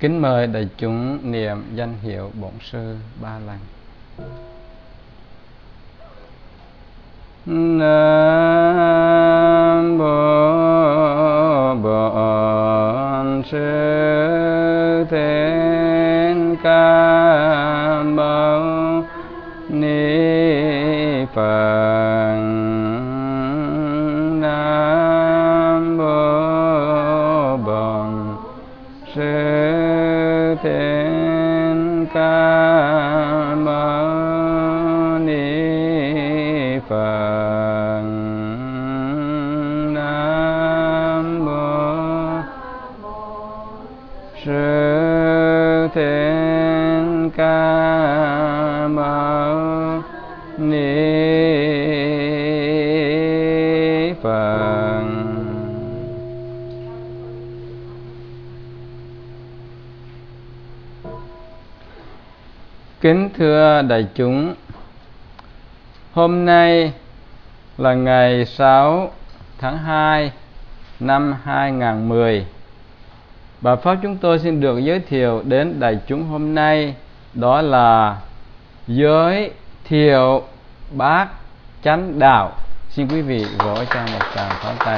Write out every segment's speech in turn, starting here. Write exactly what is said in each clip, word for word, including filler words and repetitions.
Kính mời đại chúng niệm danh hiệu Bổn Sư ba lần. Nam mô Bổn Sư Thích Ca Mâu Ni Phật. Nam mô Bổn Sư Thích Ca Mâu Ni Phật. Nam mô Sư Thích Ca Mâu Ni Phật. Kính thưa đại chúng, hôm nay là ngày sáu tháng hai năm hai nghìn không trăm mười. Bài pháp chúng tôi xin được giới thiệu đến đại chúng hôm nay đó là giới thiệu bát chánh đạo. Xin quý vị vỗ cho một tràng pháo tay.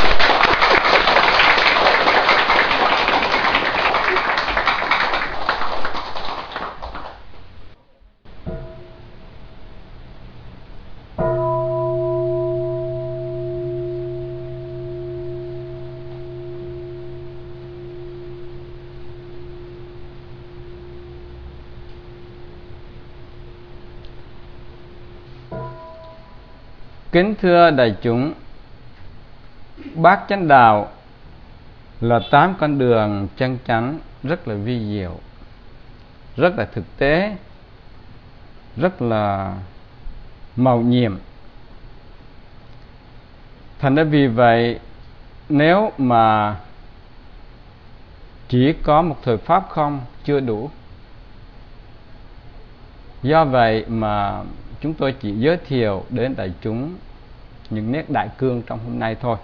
Kính thưa đại chúng, bát chánh đạo là tám con đường chân chánh rất là vi diệu, rất là thực tế, rất là mầu nhiệm. Thành ra vì vậy, nếu mà chỉ có một thời pháp không chưa đủ. Do vậy mà chúng tôi chỉ giới thiệu đến đại chúng những nét đại cương trong hôm nay thôi.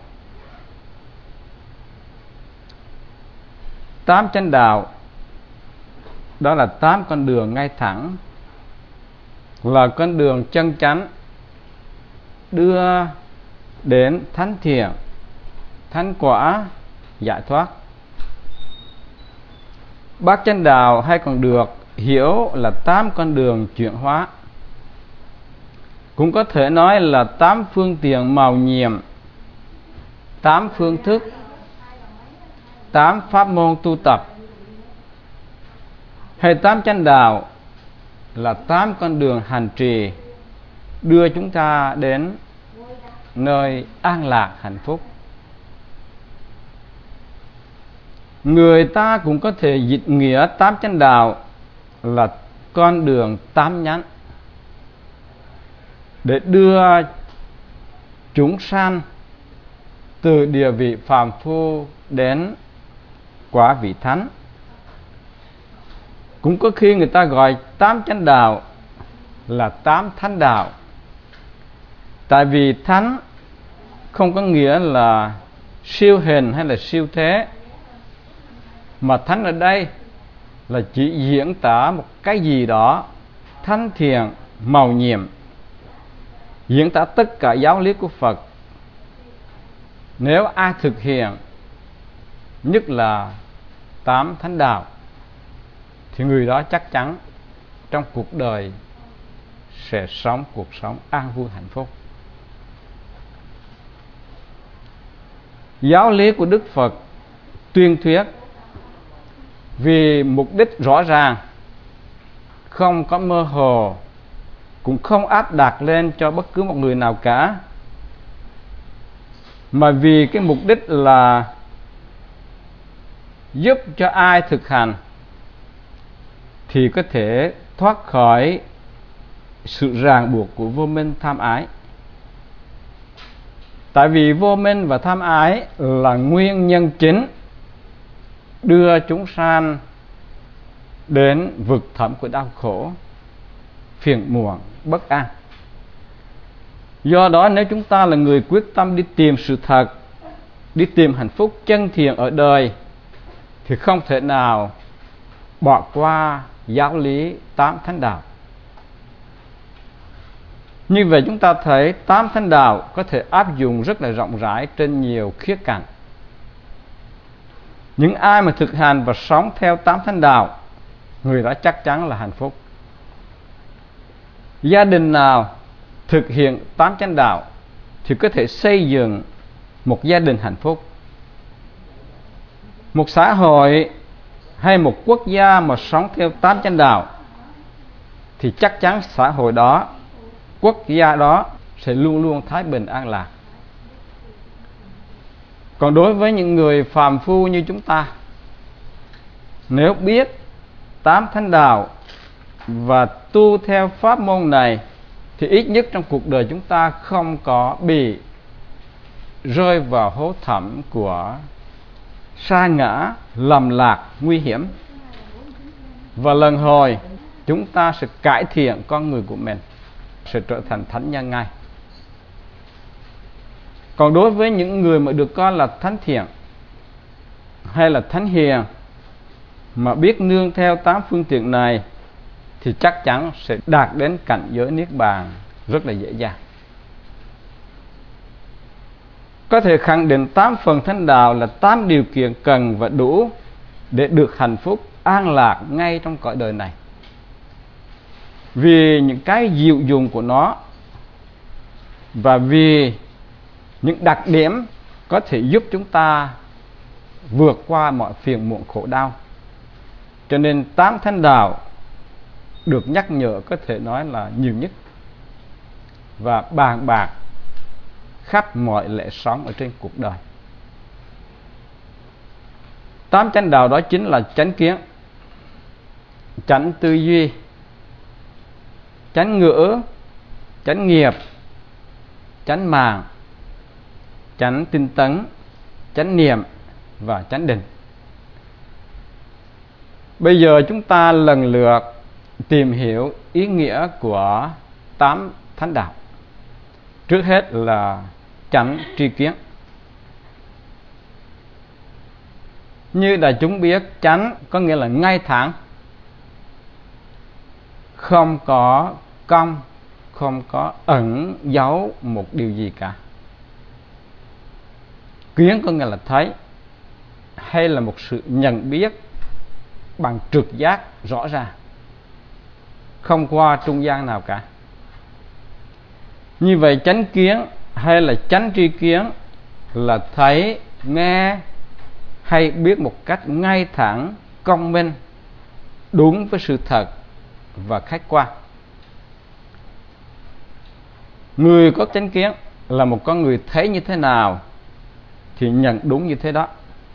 Tám chánh đạo đó là tám con đường ngay thẳng, là con đường chân chánh đưa đến thánh thiện, thánh quả, giải thoát. Bát chánh đạo hay còn được hiểu là tám con đường chuyển hóa, cũng có thể nói là tám phương tiện màu nhiệm, tám phương thức, tám pháp môn tu tập, hay tám chánh đạo là tám con đường hành trì đưa chúng ta đến nơi an lạc hạnh phúc. Người ta cũng có thể dịch nghĩa tám chánh đạo là con đường tám nhánh để đưa chúng sanh từ địa vị phàm phu đến quả vị thánh. Cũng có khi người ta gọi tám chánh đạo là tám thánh đạo. Tại vì thánh không có nghĩa là siêu hình hay là siêu thế, mà thánh ở đây là chỉ diễn tả một cái gì đó thánh thiện, mầu nhiệm, diễn tả tất cả giáo lý của Phật. Nếu ai thực hiện nhất là tám thánh đạo thì người đó chắc chắn trong cuộc đời sẽ sống cuộc sống an vui hạnh phúc. Giáo lý của Đức Phật tuyên thuyết vì mục đích rõ ràng, không có mơ hồ, cũng không áp đặt lên cho bất cứ một người nào cả, mà vì cái mục đích là giúp cho ai thực hành thì có thể thoát khỏi sự ràng buộc của vô minh tham ái. Tại vì vô minh và tham ái là nguyên nhân chính đưa chúng sanh đến vực thẳm của đau khổ, phiền muộn, bất an. Do đó nếu chúng ta là người quyết tâm đi tìm sự thật, đi tìm hạnh phúc chân thiện ở đời, thì không thể nào bỏ qua giáo lý tám thánh đạo. Như vậy chúng ta thấy tám thánh đạo có thể áp dụng rất là rộng rãi trên nhiều khía cạnh. Những ai mà thực hành và sống theo tám thánh đạo, người đó chắc chắn là hạnh phúc. Gia đình nào thực hiện tám chánh đạo thì có thể xây dựng một gia đình hạnh phúc. Một xã hội hay một quốc gia mà sống theo tám chánh đạo thì chắc chắn xã hội đó, quốc gia đó sẽ luôn luôn thái bình an lạc. Còn đối với những người phàm phu như chúng ta, nếu biết tám thánh đạo và tu theo pháp môn này thì ít nhất trong cuộc đời chúng ta không có bị rơi vào hố thẳm của sa ngã, lầm lạc, nguy hiểm. Và lần hồi chúng ta sẽ cải thiện con người của mình, sẽ trở thành thánh nhân ngay. Còn đối với những người mà được coi là thánh thiện hay là thánh hiền mà biết nương theo tám phương tiện này thì chắc chắn sẽ đạt đến cảnh giới niết bàn rất là dễ dàng. Có thể khẳng định tám phần thánh đạo là tám điều kiện cần và đủ để được hạnh phúc, an lạc ngay trong cõi đời này. Vì những cái diệu dụng của nó và vì những đặc điểm có thể giúp chúng ta vượt qua mọi phiền muộn khổ đau. Cho nên tám thánh đạo được nhắc nhở có thể nói là nhiều nhất và bàn bạc khắp mọi lẽ sống ở trên cuộc đời. Tám chánh đạo đó chính là chánh kiến, chánh tư duy, chánh ngữ, chánh nghiệp, chánh mạng, chánh tinh tấn, chánh niệm và chánh định. Bây giờ chúng ta lần lượt tìm hiểu ý nghĩa của tám thánh đạo. Trước hết là chánh tri kiến. Như đại chúng biết, chánh có nghĩa là ngay thẳng, không có cong, không có ẩn giấu một điều gì cả. Kiến có nghĩa là thấy hay là một sự nhận biết bằng trực giác rõ ràng, không qua trung gian nào cả. Như vậy chánh kiến hay là chánh tri kiến là thấy, nghe hay biết một cách ngay thẳng, công minh, đúng với sự thật và khách quan. Người có chánh kiến là một con người thấy như thế nào thì nhận đúng như thế đó.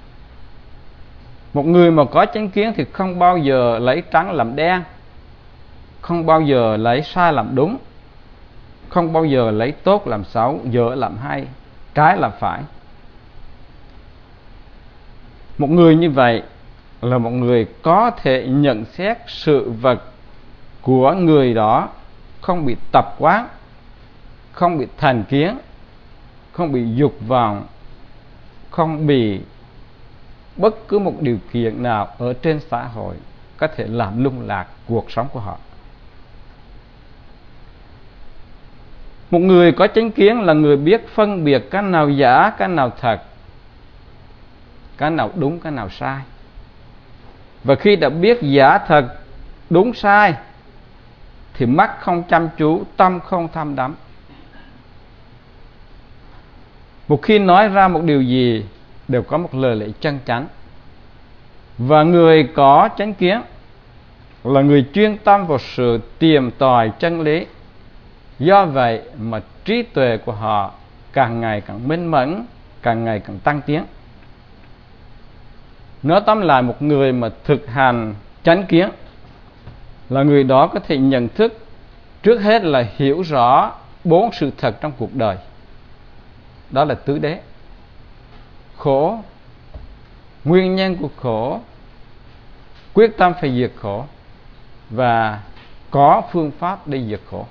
Một người mà có chánh kiến thì không bao giờ lấy trắng làm đen, không bao giờ lấy sai làm đúng, không bao giờ lấy tốt làm xấu, dở làm hay, trái làm phải. Một người như vậy là một người có thể nhận xét sự vật của người đó không bị tập quán, không bị thành kiến, không bị dục vọng, không bị bất cứ một điều kiện nào ở trên xã hội có thể làm lung lạc cuộc sống của họ. Một người có chánh kiến là người biết phân biệt cái nào giả, cái nào thật, cái nào đúng, cái nào sai. Và khi đã biết giả thật, đúng sai thì mắt không chăm chú, tâm không tham đắm. Một khi nói ra một điều gì đều có một lời lẽ chân chánh. Và người có chánh kiến là người chuyên tâm vào sự tìm tòi chân lý. Do vậy mà trí tuệ của họ càng ngày càng minh mẫn, càng ngày càng tăng tiến. Nói tóm lại, một người mà thực hành chánh kiến là người đó có thể nhận thức, trước hết là hiểu rõ bốn sự thật trong cuộc đời. Đó là tứ đế, khổ, nguyên nhân của khổ, quyết tâm phải diệt khổ và có phương pháp để diệt khổ.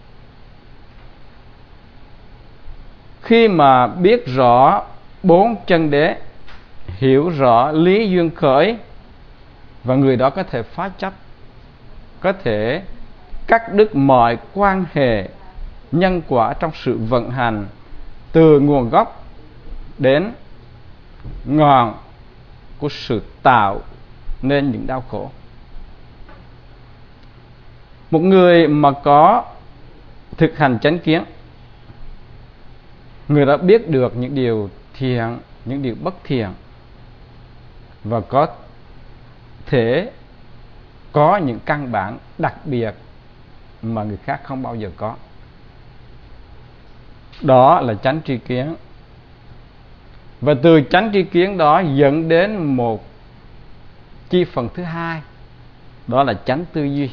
Khi mà biết rõ bốn chân đế, hiểu rõ lý duyên khởi và người đó có thể phá chấp, có thể cắt đứt mọi quan hệ nhân quả trong sự vận hành từ nguồn gốc đến ngọn của sự tạo nên những đau khổ. Một người mà có thực hành chánh kiến, người đã biết được những điều thiện, những điều bất thiện, và có thể có những căn bản đặc biệt mà người khác không bao giờ có. Đó là chánh tri kiến. Và từ chánh tri kiến đó dẫn đến một chi phần thứ hai, đó là chánh tư duy.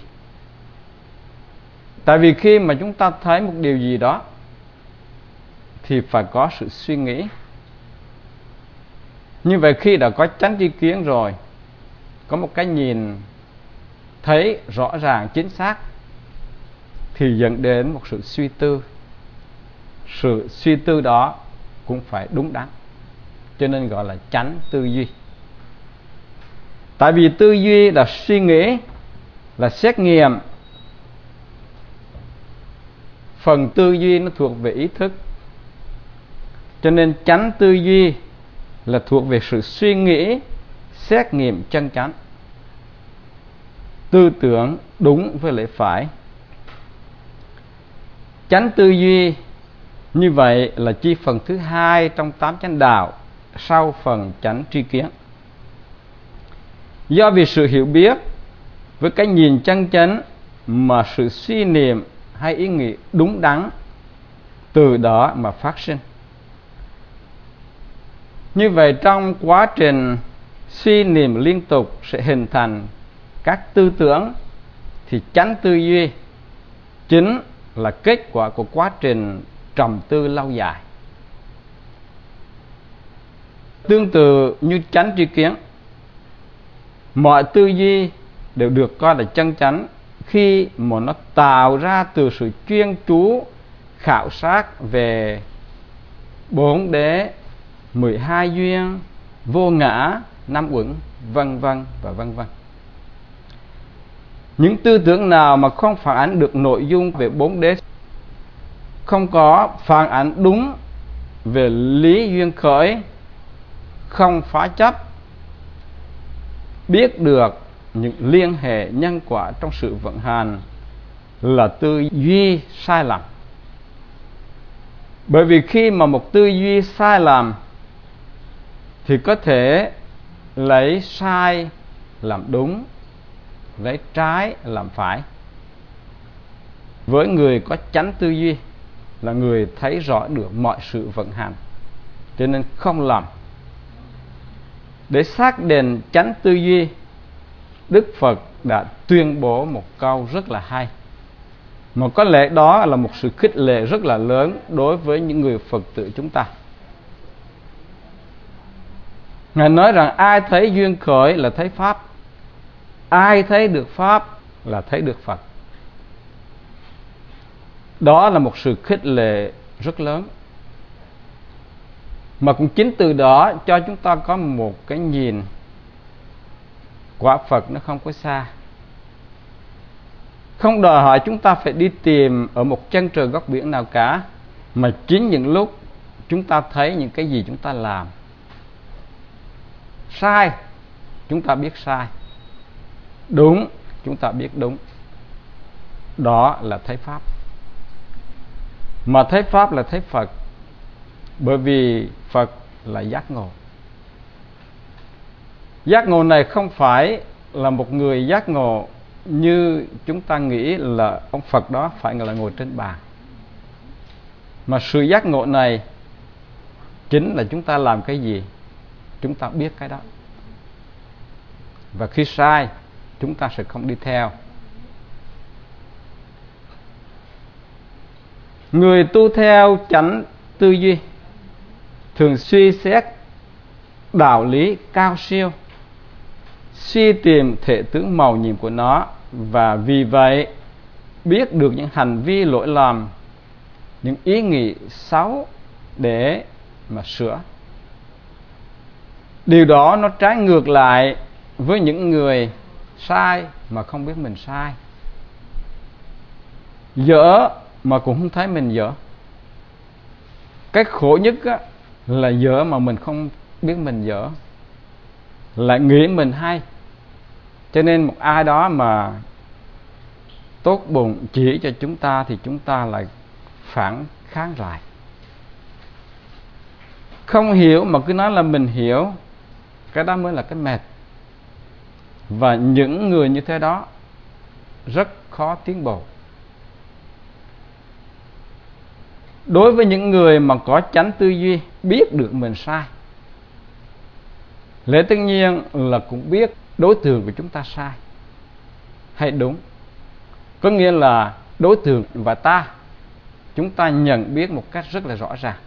Tại vì khi mà chúng ta thấy một điều gì đó thì phải có sự suy nghĩ. Như vậy khi đã có chánh tri kiến rồi, có một cái nhìn thấy rõ ràng chính xác, thì dẫn đến một sự suy tư. Sự suy tư đó cũng phải đúng đắn, cho nên gọi là chánh tư duy. Tại vì tư duy là suy nghĩ, là xét nghiệm. Phần tư duy nó thuộc về ý thức, cho nên chánh tư duy là thuộc về sự suy nghĩ, xét nghiệm chân chánh, tư tưởng đúng với lẽ phải. Chánh tư duy như vậy là chi phần thứ hai trong tám chánh đạo, sau phần chánh tri kiến. Do vì sự hiểu biết với cái nhìn chân chánh mà sự suy niệm hay ý nghĩ đúng đắn từ đó mà phát sinh. Như vậy trong quá trình suy niệm liên tục sẽ hình thành các tư tưởng, thì chánh tư duy chính là kết quả của quá trình trầm tư lâu dài. Tương tự như chánh tri kiến, mọi tư duy đều được coi là chân chánh khi mà nó tạo ra từ sự chuyên chú khảo sát về bốn đế, mười hai duyên, vô ngã, năm uẩn, vân vân và vân vân. Những tư tưởng nào mà không phản ánh được nội dung về bốn đế, không có phản ánh đúng về lý duyên khởi, không phá chấp, biết được những liên hệ nhân quả trong sự vận hành, là tư duy sai lầm. Bởi vì khi mà một tư duy sai lầm thì có thể lấy sai làm đúng, lấy trái làm phải. Với người có chánh tư duy là người thấy rõ được mọi sự vận hành, cho nên không lầm. Để xác định chánh tư duy, Đức Phật đã tuyên bố một câu rất là hay, mà có lẽ đó là một sự khích lệ rất là lớn đối với những người Phật tử chúng ta. Ngài nói rằng ai thấy duyên khởi là thấy Pháp, ai thấy được Pháp là thấy được Phật. Đó là một sự khích lệ rất lớn, mà cũng chính từ đó cho chúng ta có một cái nhìn quả Phật nó không có xa. Không đòi hỏi chúng ta phải đi tìm ở một chân trời góc biển nào cả, mà chính những lúc chúng ta thấy những cái gì chúng ta làm sai, chúng ta biết sai, đúng, chúng ta biết đúng, đó là thấy Pháp. Mà thấy Pháp là thấy Phật, bởi vì Phật là giác ngộ. Giác ngộ này không phải là một người giác ngộ như chúng ta nghĩ là ông Phật đó phải là ngồi trên bàn, mà sự giác ngộ này chính là chúng ta làm cái gì, chúng ta biết cái đó, và khi sai chúng ta sẽ không đi theo. Người tu theo chánh tư duy thường suy xét đạo lý cao siêu, suy tìm thể tướng màu nhiệm của nó, và vì vậy biết được những hành vi lỗi lầm, những ý nghĩ xấu để mà sửa. Điều đó nó trái ngược lại với những người sai mà không biết mình sai, dở mà cũng không thấy mình dở. Cái khổ nhất á, là dở mà mình không biết mình dở, lại nghĩ mình hay. Cho nên một ai đó mà tốt bụng chỉ cho chúng ta thì chúng ta lại phản kháng lại. Không hiểu mà cứ nói là mình hiểu, cái đó mới là cái mệt. Và những người như thế đó rất khó tiến bộ. Đối với những người mà có chánh tư duy, biết được mình sai, lẽ tất nhiên là cũng biết đối tượng của chúng ta sai hay đúng. Có nghĩa là đối tượng và ta, chúng ta nhận biết một cách rất là rõ ràng.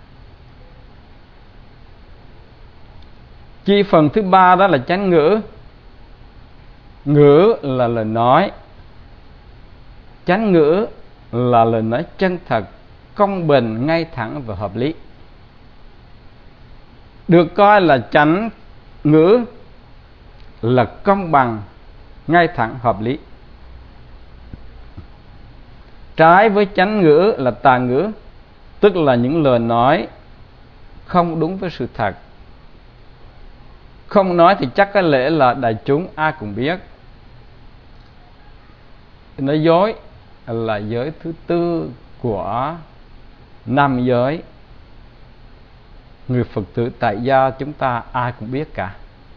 Chi phần thứ ba đó là chánh ngữ. Ngữ là lời nói. Chánh ngữ là lời nói chân thật, công bình, ngay thẳng và hợp lý. Được coi là chánh ngữ là công bằng, ngay thẳng, hợp lý. Trái với chánh ngữ là tà ngữ, tức là những lời nói không đúng với sự thật. Không nói thì chắc có lẽ là đại chúng ai cũng biết. Nói dối là giới thứ tư của năm giới. Người Phật tử tại gia chúng ta ai cũng biết cả.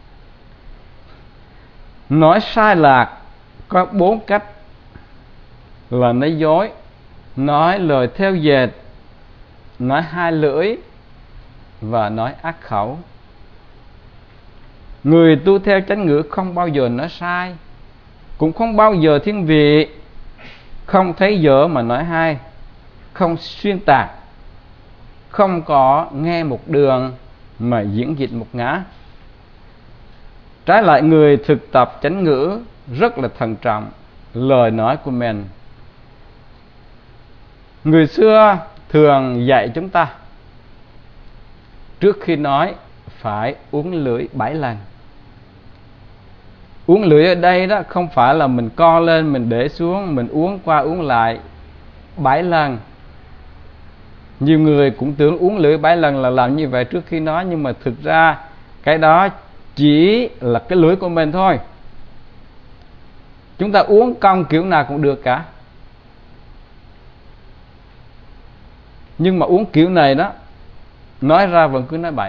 Nói sai lạc có bốn cách là nói dối, nói lời theo dệt, nói hai lưỡi và nói ác khẩu. Người tu theo chánh ngữ không bao giờ nói sai, cũng không bao giờ thiên vị, không thấy dở mà nói hay, không xuyên tạc, không có nghe một đường mà diễn dịch một ngã. Trái lại, người thực tập chánh ngữ rất là thận trọng lời nói của mình. Người xưa thường dạy chúng ta trước khi nói phải uốn lưỡi bảy lần. Uốn lưỡi ở đây đó không phải là mình co lên, mình để xuống, mình uốn qua uốn lại bảy lần. Nhiều người cũng tưởng uốn lưỡi bảy lần là làm như vậy trước khi nói, nhưng mà thực ra cái đó chỉ là cái lưỡi của mình thôi. Chúng ta uốn cong kiểu nào cũng được cả, nhưng mà uốn kiểu này đó, nói ra vẫn cứ nói bậy.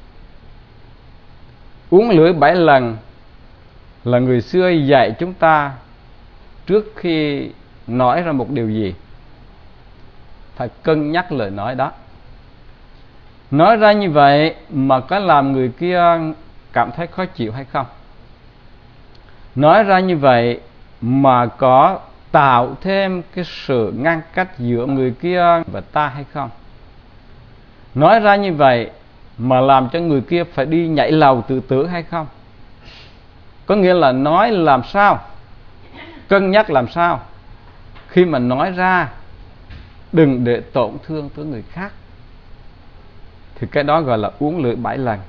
Uốn lưỡi bảy lần là người xưa dạy chúng ta trước khi nói ra một điều gì phải cân nhắc lời nói đó. Nói ra như vậy mà có làm người kia cảm thấy khó chịu hay không? Nói ra như vậy mà có tạo thêm cái sự ngăn cách giữa người kia và ta hay không? Nói ra như vậy mà làm cho người kia phải đi nhảy lầu tự tử hay không? Có nghĩa là nói làm sao, cân nhắc làm sao khi mà nói ra đừng để tổn thương tới người khác, thì cái đó gọi là uốn lưỡi bảy lần.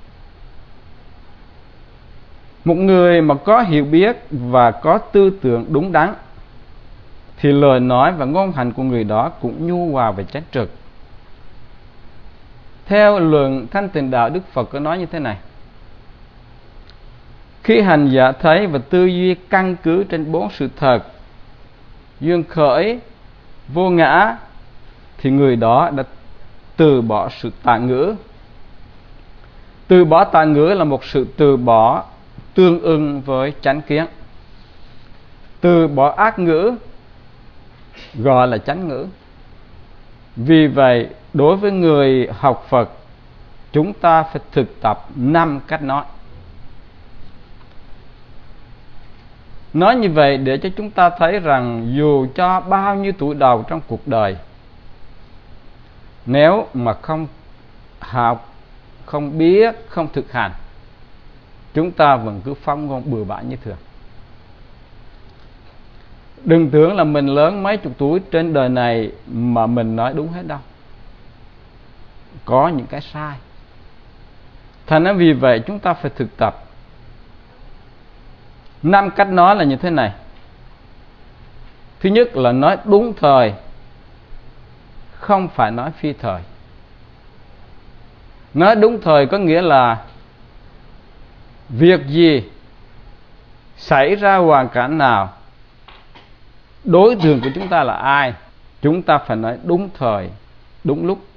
Một người mà có hiểu biết và có tư tưởng đúng đắn thì lời nói và ngôn hành của người đó cũng nhu hòa về chánh trực. Theo luận Thanh Tịnh Đạo, Đức Phật có nói như thế này: khi hành giả thấy và tư duy căn cứ trên bốn sự thật, duyên khởi, vô ngã, thì người đó đã từ bỏ sự tà ngữ. Từ bỏ tà ngữ là một sự từ bỏ tương ưng với chánh kiến. Từ bỏ ác ngữ gọi là chánh ngữ. Vì vậy, đối với người học Phật, chúng ta phải thực tập năm cách nói. Nói như vậy để cho chúng ta thấy rằng dù cho bao nhiêu tuổi đầu trong cuộc đời, nếu mà không học, không biết, không thực hành, chúng ta vẫn cứ phóng ngôn bừa bãi như thường. Đừng tưởng là mình lớn mấy chục tuổi trên đời này mà mình nói đúng hết đâu. Có những cái sai. Thành ra vì vậy chúng ta phải thực tập. Năm cách nói là như thế này. Thứ nhất là nói đúng thời, không phải nói phi thời. Nói đúng thời có nghĩa là việc gì xảy ra hoàn cảnh nào, đối tượng của chúng ta là ai, chúng ta phải nói đúng thời, đúng lúc.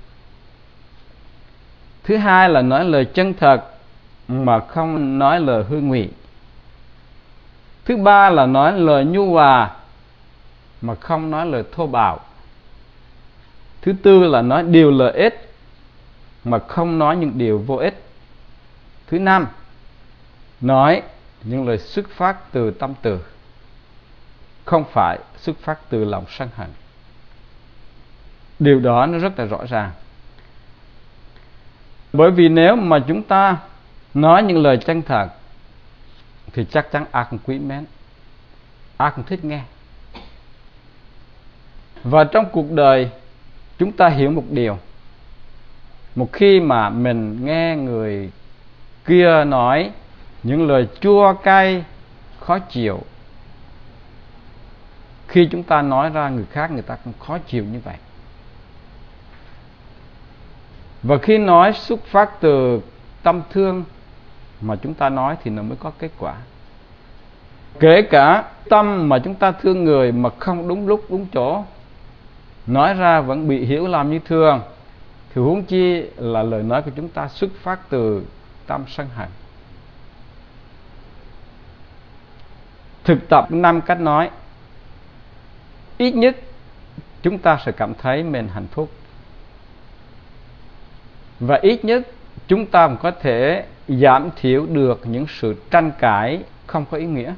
Thứ hai là nói lời chân thật mà không nói lời hư ngụy. Thứ ba là nói lời nhu hòa mà không nói lời thô bạo. Thứ tư là nói điều lợi ích mà không nói những điều vô ích. Thứ năm, nói những lời xuất phát từ tâm từ, không phải xuất phát từ lòng sân hận. Điều đó nó rất là rõ ràng. Bởi vì nếu mà chúng ta nói những lời chân thật thì chắc chắn ai cũng quý mến, ai cũng thích nghe. Và trong cuộc đời chúng ta hiểu một điều, một khi mà mình nghe người kia nói những lời chua cay khó chịu, khi chúng ta nói ra người khác, người ta cũng khó chịu như vậy. Và khi nói xuất phát từ tâm thương mà chúng ta nói thì nó mới có kết quả. Kể cả tâm mà chúng ta thương người mà không đúng lúc đúng chỗ, nói ra vẫn bị hiểu lầm như thường, thì huống chi là lời nói của chúng ta xuất phát từ tâm sân hận. Thực tập năm cách nói, ít nhất chúng ta sẽ cảm thấy mình hạnh phúc. Và ít nhất chúng ta có thể giảm thiểu được những sự tranh cãi không có ý nghĩa.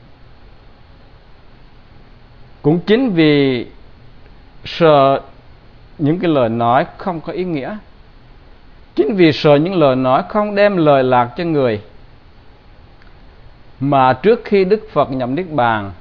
Cũng chính vì sợ những cái lời nói không có ý nghĩa, chính vì sợ những lời nói không đem lời lạc cho người, mà trước khi Đức Phật nhập Niết Bàn,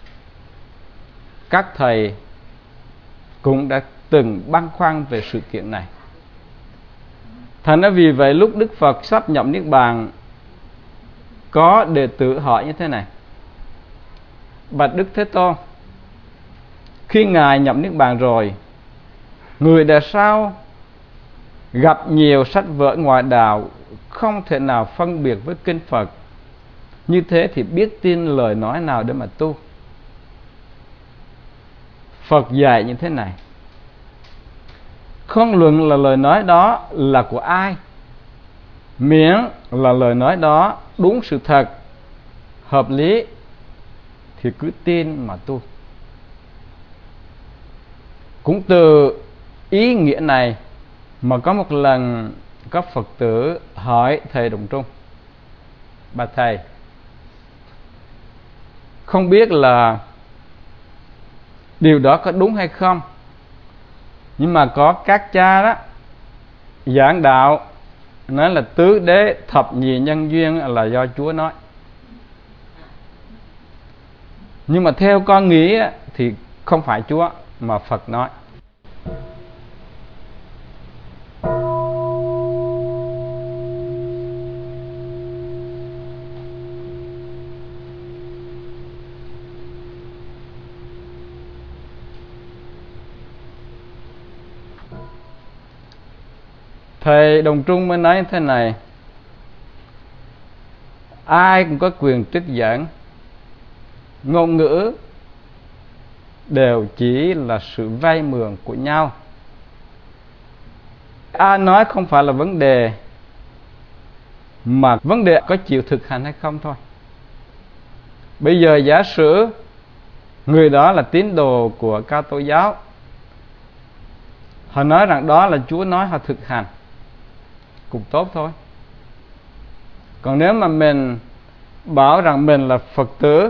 các thầy cũng đã từng băn khoăn về sự kiện này. Thành ra vì vậy lúc Đức Phật sắp nhập Niết Bàn, có đệ tử hỏi như thế này: bạch Đức Thế Tôn, khi Ngài nhập Niết Bàn rồi, người tại sao gặp nhiều sách vở ngoại đạo không thể nào phân biệt với kinh Phật, như thế thì biết tin lời nói nào để mà tu? Phật dạy như thế này: không luận là lời nói đó là của ai, miễn là lời nói đó đúng sự thật, hợp lý, thì cứ tin mà tu. Cũng từ ý nghĩa này mà có một lần có Phật tử hỏi thầy Đồng Trung: bà thầy, không biết là điều đó có đúng hay không, nhưng mà có các cha đó giảng đạo nói là tứ đế thập nhị nhân duyên là do Chúa nói, nhưng mà theo con nghĩ thì không phải Chúa mà Phật nói. Thầy Đồng Trung mới nói thế này: ai cũng có quyền trích dẫn, ngôn ngữ đều chỉ là sự vay mượn của nhau. Ai nói không phải là vấn đề, mà vấn đề có chịu thực hành hay không thôi. Bây giờ giả sử người đó là tín đồ của Ca Tô giáo, họ nói rằng đó là Chúa nói, họ thực hành cũng tốt thôi. Còn nếu mà mình bảo rằng mình là Phật tử,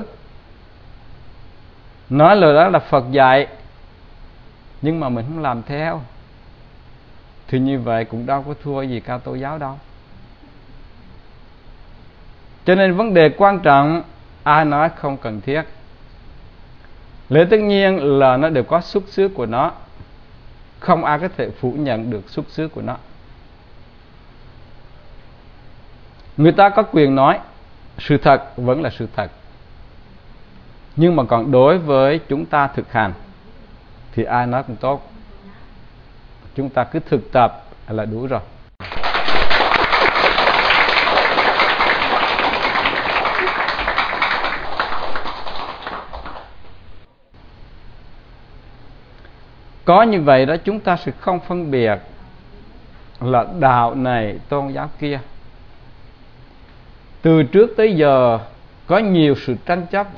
nói lời đó là Phật dạy, nhưng mà mình không làm theo, thì như vậy cũng đâu có thua gì Ca Tô giáo đâu. Cho nên vấn đề quan trọng ai nói không cần thiết. Lẽ tất nhiên là nó đều có xuất xứ của nó, không ai có thể phủ nhận được xuất xứ của nó. Người ta có quyền nói, sự thật vẫn là sự thật. Nhưng mà còn đối với chúng ta thực hành thì ai nói cũng tốt. Chúng ta cứ thực tập là đủ rồi. Có như vậy đó, chúng ta sẽ không phân biệt là đạo này tôn giáo kia. Từ trước tới giờ có nhiều sự tranh chấp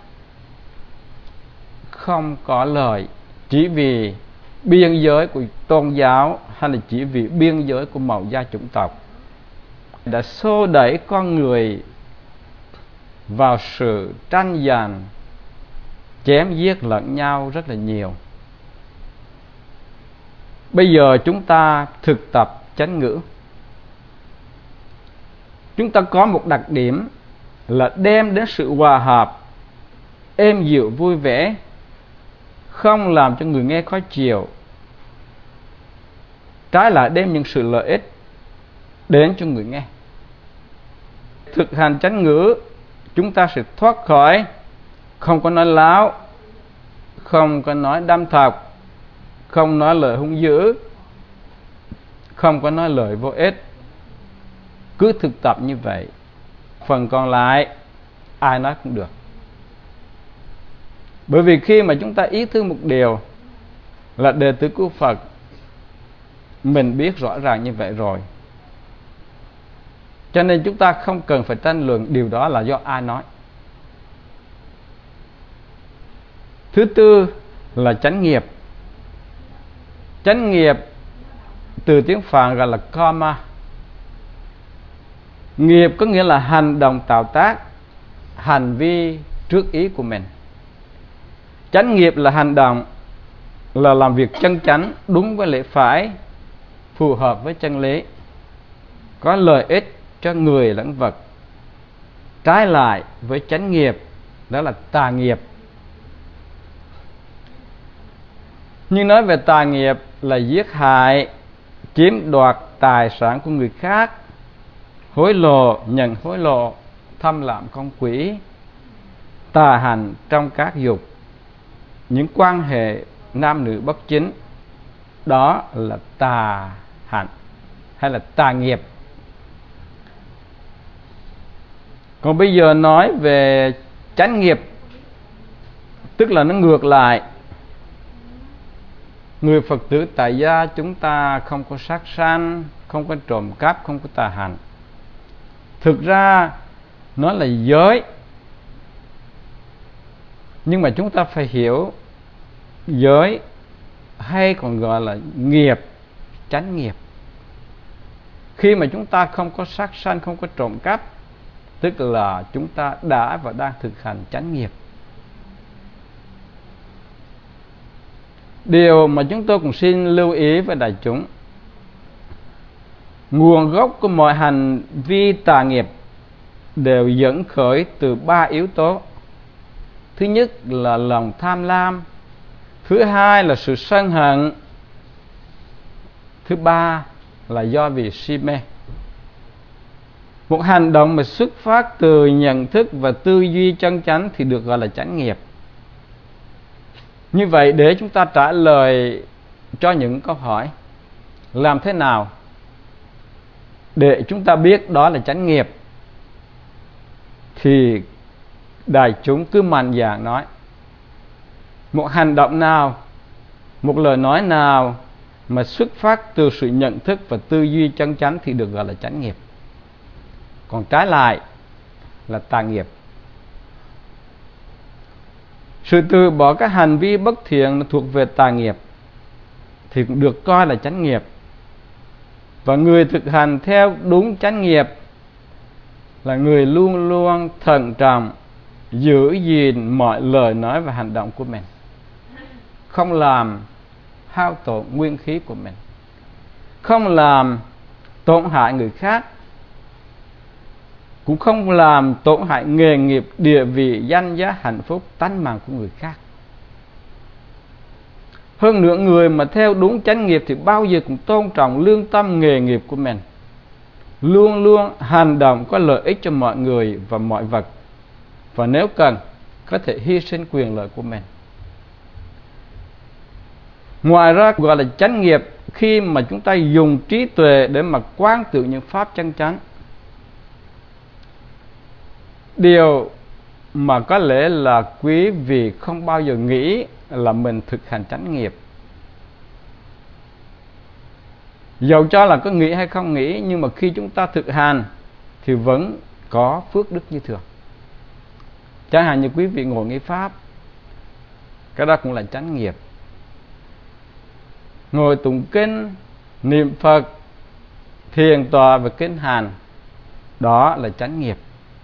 không có lợi, chỉ vì biên giới của tôn giáo hay là chỉ vì biên giới của màu da chủng tộc, đã xô đẩy con người vào sự tranh giành, chém giết lẫn nhau rất là nhiều. Bây giờ chúng ta thực tập chánh ngữ. Chúng ta có một đặc điểm là đem đến sự hòa hợp, êm dịu vui vẻ, không làm cho người nghe khó chịu. Trái lại đem những sự lợi ích đến cho người nghe. Thực hành chánh ngữ, chúng ta sẽ thoát khỏi không có nói láo, không có nói đâm thọc, không nói lời hung dữ, không có nói lời vô ích. Cứ thực tập như vậy, phần còn lại ai nói cũng được. Bởi vì khi mà chúng ta ý thức một điều là đệ tử của Phật, mình biết rõ ràng như vậy rồi, cho nên chúng ta không cần phải tranh luận điều đó là do ai nói. Thứ tư là chánh nghiệp. Chánh nghiệp từ tiếng Phạn gọi là karma. Nghiệp có nghĩa là hành động tạo tác, hành vi trước ý của mình. Chánh nghiệp là hành động, là làm việc chân chánh, đúng với lẽ phải, phù hợp với chân lý, có lợi ích cho người lẫn vật. Trái lại với chánh nghiệp, đó là tà nghiệp. Nhưng nói về tà nghiệp là giết hại, chiếm đoạt tài sản của người khác, hối lộ, nhận hối lộ, thâm lạm con quỷ, tà hành trong các dục, những quan hệ nam nữ bất chính. Đó là tà hạnh hay là tà nghiệp. Còn bây giờ nói về chánh nghiệp, tức là nó ngược lại. Người Phật tử tại gia chúng ta không có sát sanh, không có trộm cắp, không có tà hành. Thực ra nó là giới, nhưng mà chúng ta phải hiểu giới hay còn gọi là nghiệp, chánh nghiệp. Khi mà chúng ta không có sát sanh, không có trộm cắp, tức là chúng ta đã và đang thực hành chánh nghiệp. Điều mà chúng tôi cũng xin lưu ý với đại chúng, nguồn gốc của mọi hành vi tà nghiệp đều dẫn khởi từ ba yếu tố. Thứ nhất là lòng tham lam, thứ hai là sự sân hận, thứ ba là do vì si mê. Một hành động mà xuất phát từ nhận thức và tư duy chân chánh thì được gọi là chánh nghiệp. Như vậy để chúng ta trả lời cho những câu hỏi, làm thế nào để chúng ta biết đó là chánh nghiệp, thì đại chúng cứ mạnh dạn nói. Một hành động nào, một lời nói nào mà xuất phát từ sự nhận thức và tư duy chân chánh thì được gọi là chánh nghiệp. Còn trái lại là tà nghiệp. Sự từ bỏ các hành vi bất thiện thuộc về tà nghiệp thì cũng được coi là chánh nghiệp. Và người thực hành theo đúng chánh nghiệp là người luôn luôn thận trọng, giữ gìn mọi lời nói và hành động của mình, không làm hao tổn nguyên khí của mình, không làm tổn hại người khác, cũng không làm tổn hại nghề nghiệp, địa vị, danh giá, hạnh phúc, tánh mạng của người khác. Hơn nữa, người mà theo đúng chánh nghiệp thì bao giờ cũng tôn trọng lương tâm nghề nghiệp của mình, luôn luôn hành động có lợi ích cho mọi người và mọi vật, và nếu cần có thể hy sinh quyền lợi của mình. Ngoài ra gọi là chánh nghiệp khi mà chúng ta dùng trí tuệ để mà quán tưởng những pháp chân chánh. Điều mà có lẽ là quý vị không bao giờ nghĩ là mình thực hành chánh nghiệp. Dầu cho là có nghĩ hay không nghĩ, nhưng mà khi chúng ta thực hành thì vẫn có phước đức như thường. Chẳng hạn như quý vị ngồi nghe pháp, cái đó cũng là chánh nghiệp. Ngồi tụng kinh, niệm Phật, thiền tọa và kinh hành, đó là chánh nghiệp.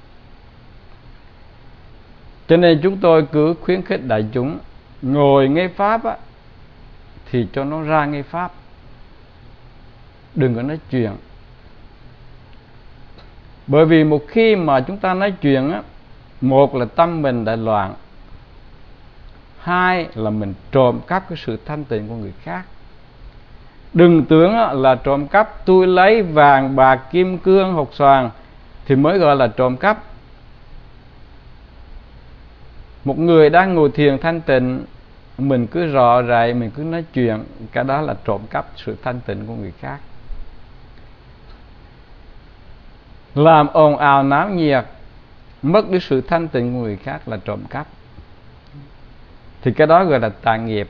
Cho nên chúng tôi cứ khuyến khích đại chúng ngồi nghe pháp á, thì cho nó ra nghe pháp, đừng có nói chuyện. Bởi vì một khi mà chúng ta nói chuyện á, một là tâm mình đã loạn, hai là mình trộm cắp cái sự thanh tịnh của người khác. Đừng tưởng là trộm cắp tôi lấy vàng bạc kim cương hột xoàn thì mới gọi là trộm cắp. Một người đang ngồi thiền thanh tịnh, mình cứ rọ rậy, mình cứ nói chuyện, cái đó là trộm cắp sự thanh tịnh của người khác. Làm ồn ào náo nhiệt, mất đi sự thanh tịnh của người khác là trộm cắp. Thì cái đó gọi là tà nghiệp.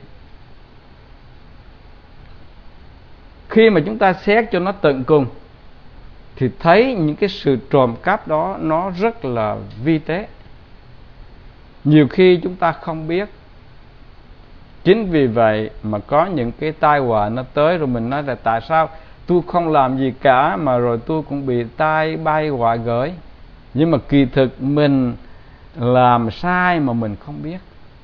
Khi mà chúng ta xét cho nó tận cùng thì thấy những cái sự trộm cắp đó nó rất là vi tế. Nhiều khi chúng ta không biết. Chính vì vậy mà có những cái tai họa nó tới, rồi mình nói là tại sao tôi không làm gì cả mà rồi tôi cũng bị tai bay họa gửi. Nhưng mà kỳ thực mình làm sai mà mình không biết.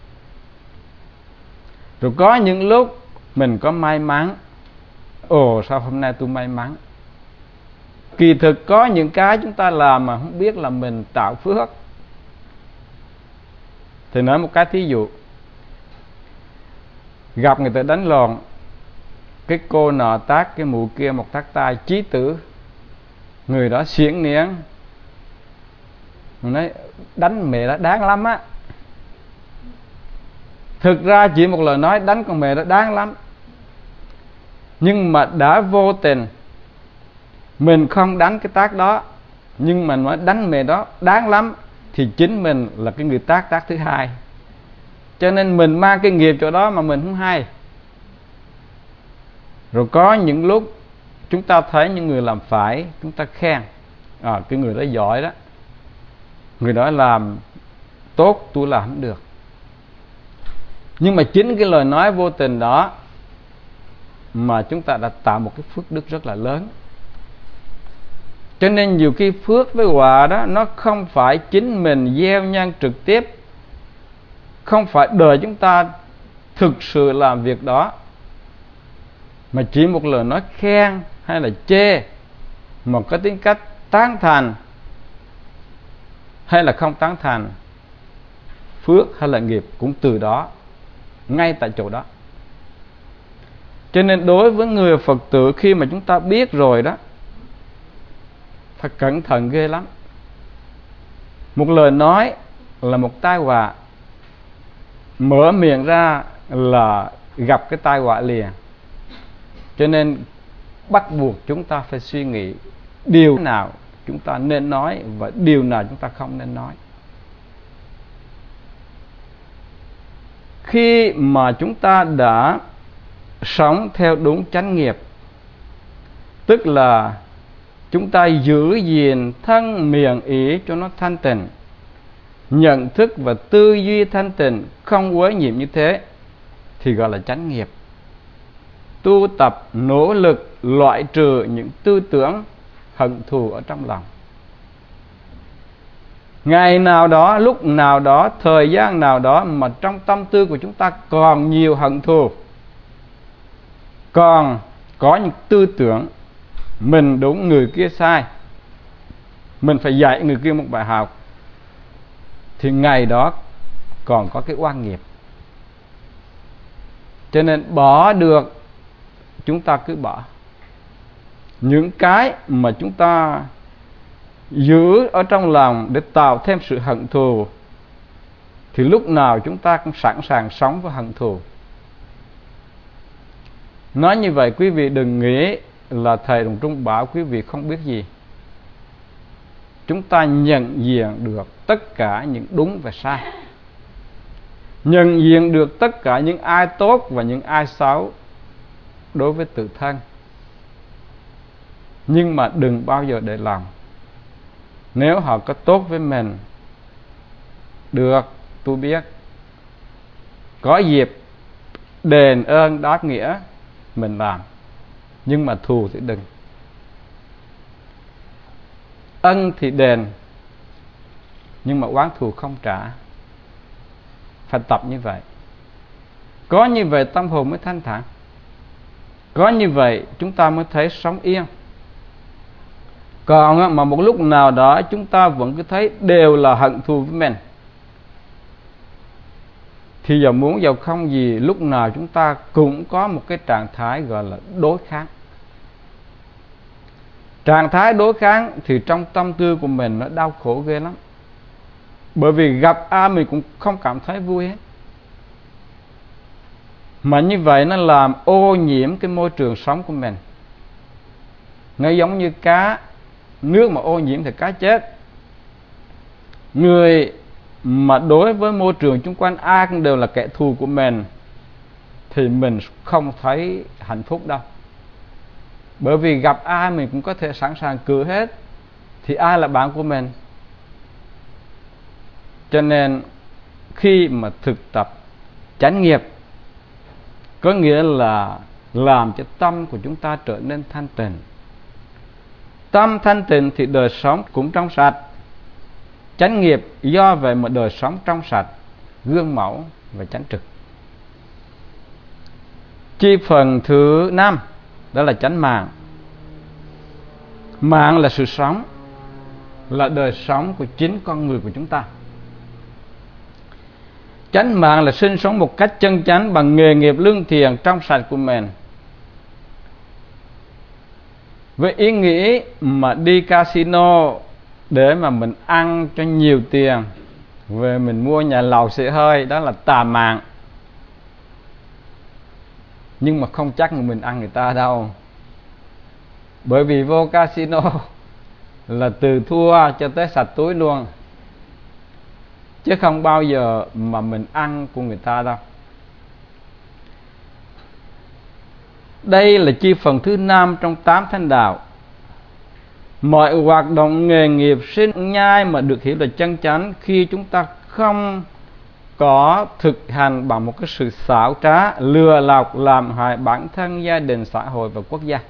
Rồi có những lúc mình có may mắn, ồ sao hôm nay tôi may mắn. Kỳ thực có những cái chúng ta làm mà không biết là mình tạo phước. Thì nói một cái thí dụ, gặp người ta đánh lòn, cái cô nọ tác cái mụ kia một tác tai chí tử, người đó xiển niếng, mình nói đánh mẹ đó đáng lắm á. Thực ra chỉ một lời nói đánh con mẹ đó đáng lắm, nhưng mà đã vô tình mình không đánh cái tác đó, nhưng mà nói đánh mẹ đó đáng lắm, thì chính mình là cái người tác tác thứ hai. Cho nên mình mang cái nghiệp chỗ đó mà mình không hay. Rồi có những lúc chúng ta thấy những người làm phải, chúng ta khen, à, cái người đó giỏi đó, người đó làm tốt, tôi làm không được. Nhưng mà chính cái lời nói vô tình đó mà chúng ta đã tạo một cái phước đức rất là lớn. Cho nên nhiều khi phước với họa đó nó không phải chính mình gieo nhân trực tiếp, không phải đời chúng ta thực sự làm việc đó, mà chỉ một lời nói khen hay là chê mà có tính cách tán thành hay là không tán thành, phước hay là nghiệp cũng từ đó, ngay tại chỗ đó. Cho nên đối với người Phật tử, khi mà chúng ta biết rồi đó, phải cẩn thận ghê lắm. Một lời nói là một tai họa, mở miệng ra là gặp cái tai họa liền. Cho nên bắt buộc chúng ta phải suy nghĩ điều nào chúng ta nên nói và điều nào chúng ta không nên nói. Khi mà chúng ta đã sống theo đúng chánh nghiệp, tức là chúng ta giữ gìn thân miệng ý cho nó thanh tịnh, nhận thức và tư duy thanh tịnh, không quấy nhiễm như thế, thì gọi là chánh nghiệp. Tu tập nỗ lực loại trừ những tư tưởng hận thù ở trong lòng. Ngày nào đó, lúc nào đó, thời gian nào đó mà trong tâm tư của chúng ta còn nhiều hận thù, còn có những tư tưởng mình đúng người kia sai, mình phải dạy người kia một bài học, thì ngày đó còn có cái oan nghiệp. Cho nên bỏ được chúng ta cứ bỏ. Những cái mà chúng ta giữ ở trong lòng để tạo thêm sự hận thù thì lúc nào chúng ta cũng sẵn sàng sống với hận thù. Nói như vậy quý vị đừng nghĩ là thầy Đồng Trung bảo quý vị không biết gì. Chúng ta nhận diện được tất cả những đúng và sai, nhận diện được tất cả những ai tốt và những ai xấu đối với tự thân, nhưng mà đừng bao giờ để lòng. Nếu họ có tốt với mình, được, tôi biết, có dịp đền ơn đáp nghĩa mình làm, nhưng mà thù thì đừng. Ân thì đền, nhưng mà oán thù không trả. Phải tập như vậy. Có như vậy tâm hồn mới thanh thản. Có như vậy chúng ta mới thấy sống yên. Còn mà một lúc nào đó chúng ta vẫn cứ thấy đều là hận thù với mình, thì giờ muốn giàu không gì, lúc nào chúng ta cũng có một cái trạng thái gọi là đối kháng. Trạng thái đối kháng thì trong tâm tư của mình nó đau khổ ghê lắm. Bởi vì gặp ai mình cũng không cảm thấy vui hết. Mà như vậy nó làm ô nhiễm cái môi trường sống của mình. Nó giống như cá, nước mà ô nhiễm thì cá chết. Người mà đối với môi trường xung quanh ai cũng đều là kẻ thù của mình thì mình không thấy hạnh phúc đâu. Bởi vì gặp ai mình cũng có thể sẵn sàng cười hết, thì ai là bạn của mình? Cho nên khi mà thực tập chánh nghiệp, có nghĩa là làm cho tâm của chúng ta trở nên thanh tịnh. Tâm thanh tịnh thì đời sống cũng trong sạch. Chánh nghiệp do vậy mà đời sống trong sạch, gương mẫu và chánh trực. Chi phần thứ năm đó là chánh mạng. Mạng là sự sống, là đời sống của chính con người của chúng ta. Chánh mạng là sinh sống một cách chân chánh bằng nghề nghiệp lương thiện trong sạch của mình. Với ý nghĩ mà đi casino để mà mình ăn cho nhiều tiền, về mình mua nhà lầu xe hơi, đó là tà mạng. Nhưng mà không chắc là mình ăn người ta đâu. Bởi vì vô casino là từ thua cho tới sạch túi luôn, chứ không bao giờ mà mình ăn của người ta đâu. Đây là chi phần thứ năm trong tám thánh đạo. Mọi hoạt động nghề nghiệp sinh nhai mà được hiểu là chân chánh, khi chúng ta không có thực hành bằng một cái sự xảo trá, lừa lọc làm hại bản thân, gia đình, xã hội và quốc gia.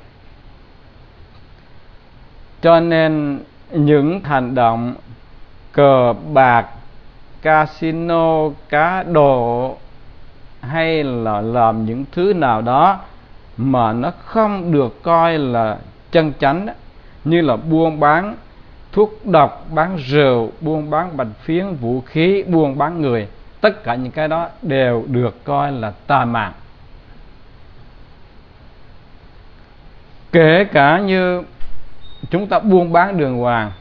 Cho nên những hành động cờ bạc, casino, cá độ hay là làm những thứ nào đó mà nó không được coi là chân chánh, như là buôn bán thuốc độc, bán rượu, buôn bán bạch phiến, vũ khí, buôn bán người, tất cả những cái đó đều được coi là tà mạng. Kể cả như chúng ta buôn bán đường hoàng,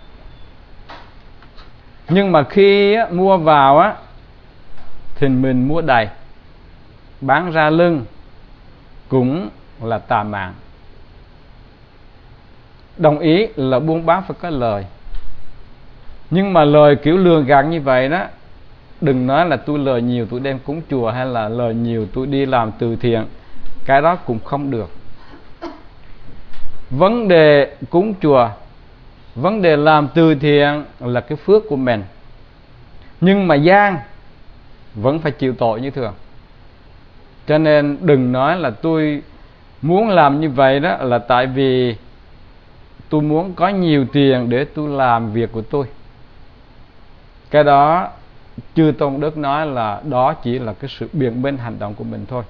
nhưng mà khi á, mua vào á, thì mình mua đầy, bán ra lưng, cũng là tà mạng. Đồng ý là buôn bán phải có lời, nhưng mà lời kiểu lường gạt như vậy đó, đừng nói là tôi lời nhiều tôi đem cúng chùa, hay là lời nhiều tôi đi làm từ thiện, cái đó cũng không được. Vấn đề cúng chùa, vấn đề làm từ thiện là cái phước của mình, nhưng mà gian vẫn phải chịu tội như thường. Cho nên đừng nói là tôi muốn làm như vậy đó là tại vì tôi muốn có nhiều tiền để tôi làm việc của tôi. Cái đó chư Tôn Đức nói là đó chỉ là cái sự biện minh hành động của mình thôi.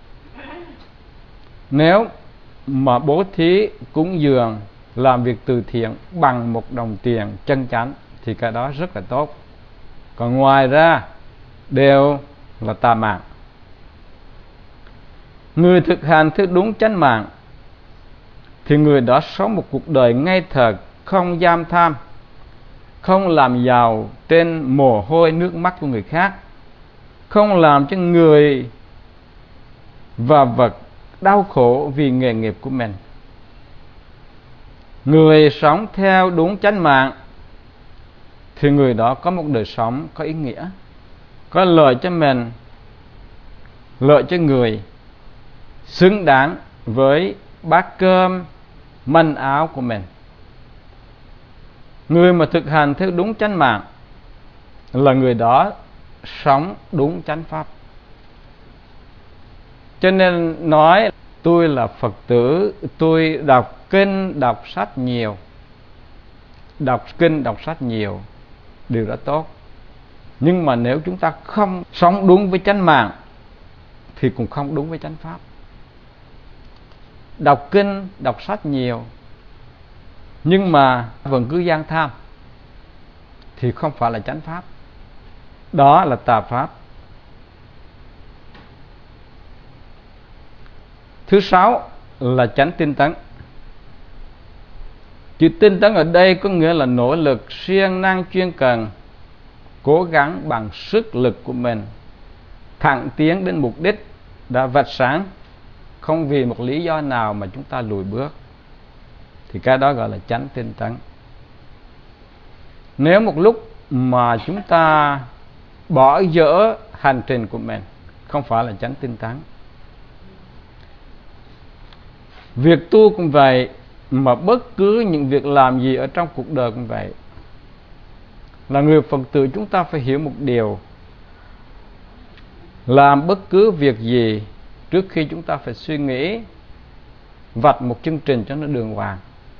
Nếu mà bố thí, cúng dường, làm việc từ thiện bằng một đồng tiền chân chánh thì cái đó rất là tốt. Còn ngoài ra đều là tà mạng. Người thực hành theo đúng chánh mạng thì người đó sống một cuộc đời ngay thật, không giam tham, không làm giàu trên mồ hôi nước mắt của người khác, không làm cho người và vật đau khổ vì nghề nghiệp của mình. Người sống theo đúng chánh mạng thì người đó có một đời sống có ý nghĩa, có lợi cho mình, lợi cho người, xứng đáng với bát cơm manh áo của mình. Người mà thực hành theo đúng chánh mạng là người đó sống đúng chánh pháp. Cho nên nói tôi là Phật tử, tôi đọc kinh, đọc sách nhiều. Đọc kinh, đọc sách nhiều, điều đó tốt. Nhưng mà nếu chúng ta không sống đúng với chánh mạng thì cũng không đúng với chánh pháp. Đọc kinh, đọc sách nhiều nhưng mà vẫn cứ gian tham thì không phải là chánh pháp, đó là tà pháp. Thứ sáu là chánh tinh tấn. Chữ tinh tấn ở đây có nghĩa là nỗ lực, siêng năng, chuyên cần, cố gắng bằng sức lực của mình, thẳng tiến đến mục đích đã vạch sẵn, không vì một lý do nào mà chúng ta lùi bước, thì cái đó gọi là chánh tinh tấn. Nếu một lúc mà chúng ta bỏ dở hành trình của mình, không phải là chánh tinh tấn. Việc tu cũng vậy, mà bất cứ những việc làm gì ở trong cuộc đời cũng vậy. Là người Phật tử chúng ta phải hiểu một điều, làm bất cứ việc gì trước khi chúng ta phải suy nghĩ, vạch một chương trình cho nó đường hoàng.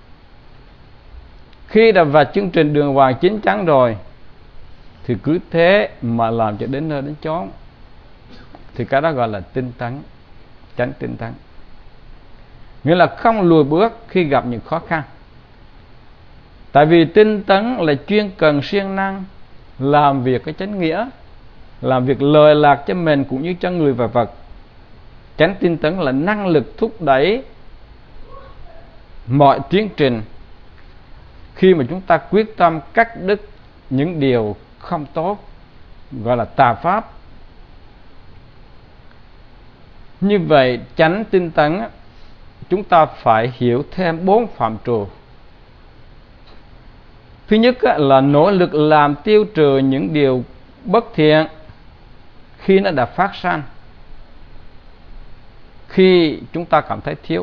Khi đã vạch chương trình đường hoàng chín chắn rồi thì cứ thế mà làm cho đến nơi đến chốn, thì cái đó gọi là tinh tấn, chánh tinh tấn. Nghĩa là không lùi bước khi gặp những khó khăn. Tại vì tinh tấn là chuyên cần, siêng năng, làm việc cái chánh nghĩa, làm việc lợi lạc cho mình cũng như cho người và vật. Chánh tinh tấn là năng lực thúc đẩy mọi tiến trình khi mà chúng ta quyết tâm cắt đứt những điều không tốt, gọi là tà pháp. Như vậy chánh tinh tấn chúng ta phải hiểu thêm bốn phạm trù. Thứ nhất là nỗ lực làm tiêu trừ những điều bất thiện khi nó đã phát sinh, khi chúng ta cảm thấy thiếu.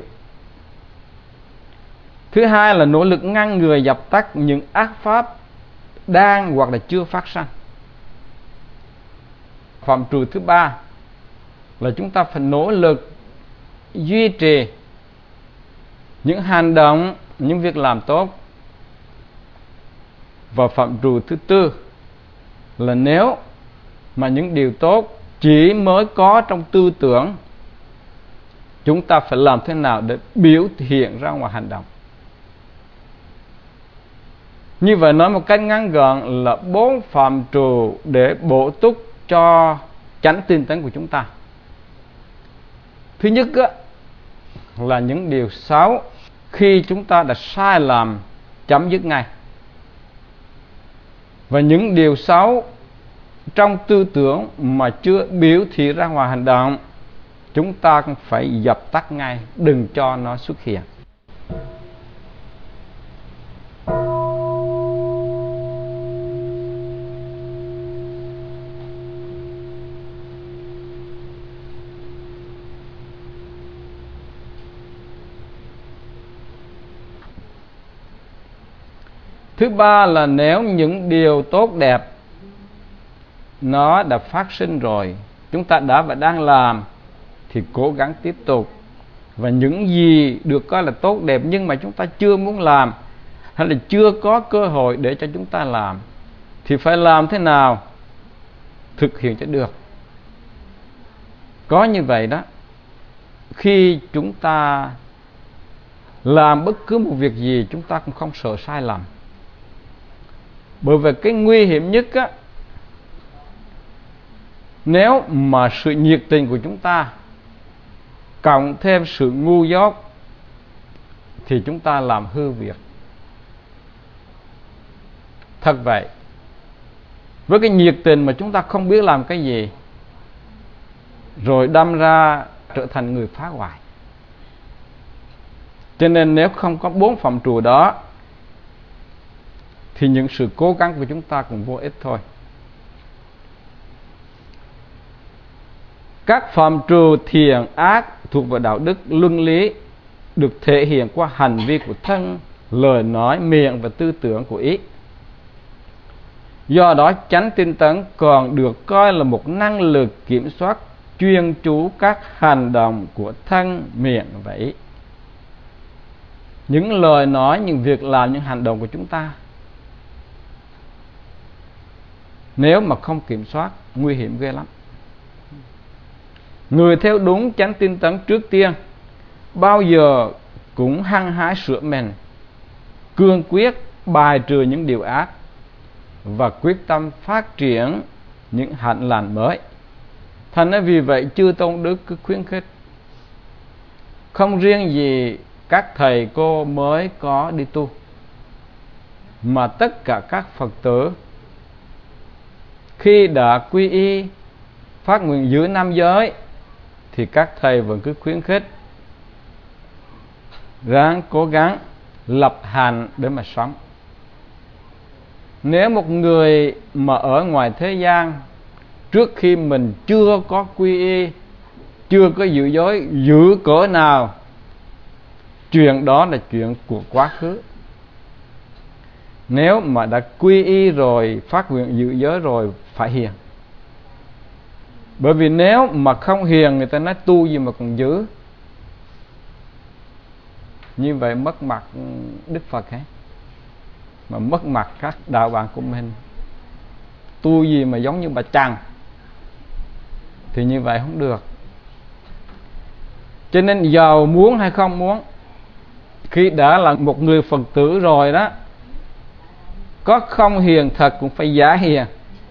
Thứ hai là nỗ lực ngăn ngừa dập tắt những ác pháp đang hoặc là chưa phát sinh. Phạm trù thứ ba là chúng ta phải nỗ lực duy trì những hành động, những việc làm tốt. Và phạm trù thứ tư là nếu mà những điều tốt chỉ mới có trong tư tưởng, chúng ta phải làm thế nào để biểu hiện ra ngoài hành động. Như vậy nói một cách ngắn gọn là bốn phạm trù để bổ túc cho chánh tinh tấn của chúng ta. Thứ nhất á, là những điều xấu khi chúng ta đã sai lầm chấm dứt ngay. Và những điều xấu trong tư tưởng mà chưa biểu thị ra ngoài hành động, chúng ta cũng phải dập tắt ngay, đừng cho nó xuất hiện. Thứ ba là nếu những điều tốt đẹp nó đã phát sinh rồi, chúng ta đã và đang làm, thì cố gắng tiếp tục. Và những gì được coi là tốt đẹp nhưng mà chúng ta chưa muốn làm, hay là chưa có cơ hội để cho chúng ta làm, thì phải làm thế nào thực hiện cho được. Có như vậy đó, khi chúng ta làm bất cứ một việc gì, chúng ta cũng không sợ sai lầm. Bởi vì cái nguy hiểm nhất á, nếu mà sự nhiệt tình của chúng ta cộng thêm sự ngu dốt thì chúng ta làm hư việc. Thật vậy, với cái nhiệt tình mà chúng ta không biết làm cái gì, rồi đâm ra trở thành người phá hoại. Cho nên nếu không có bốn phạm trù đó thì những sự cố gắng của chúng ta cũng vô ích thôi. Các phạm trù thiện ác thuộc vào đạo đức luân lý được thể hiện qua hành vi của thân, lời nói, miệng và tư tưởng của ý. Do đó chánh tinh tấn còn được coi là một năng lực kiểm soát chuyên chú các hành động của thân, miệng và ý. Những lời nói, những việc làm, những hành động của chúng ta nếu mà không kiểm soát, nguy hiểm ghê lắm. Người theo đúng chánh tinh tấn trước tiên bao giờ cũng hăng hái sửa mình, cương quyết bài trừ những điều ác và quyết tâm phát triển những hạnh lành mới. Thành ra vì vậy chư tôn đức cứ khuyến khích, không riêng gì các thầy cô mới có đi tu, mà tất cả các Phật tử khi đã quy y phát nguyện giữ năm giới thì các thầy vẫn cứ khuyến khích ráng cố gắng lập hành để mà sống. Nếu một người mà ở ngoài thế gian, trước khi mình chưa có quy y, chưa có giữ giới, giữ cỡ nào, chuyện đó là chuyện của quá khứ. Nếu mà đã quy y rồi, phát nguyện giữ giới rồi, phải hiền. Bởi vì nếu mà không hiền, người ta nói tu gì mà còn giữ, như vậy mất mặt Đức Phật ấy, mà mất mặt các đạo bạn của mình. Tu gì mà giống như bà Trăng thì như vậy không được. Cho nên giàu muốn hay không muốn, khi đã là một người Phật tử rồi đó, có không hiền thật cũng phải giả hiền.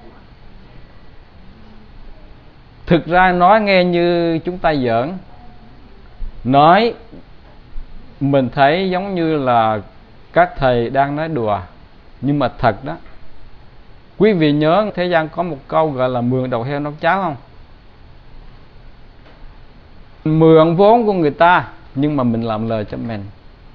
Thực ra nói nghe như chúng ta giỡn, nói mình thấy giống như là các thầy đang nói đùa, nhưng mà thật đó. Quý vị nhớ thế gian có một câu gọi là mượn đầu heo nấu cháo không? Mượn vốn của người ta nhưng mà mình làm lời cho mình.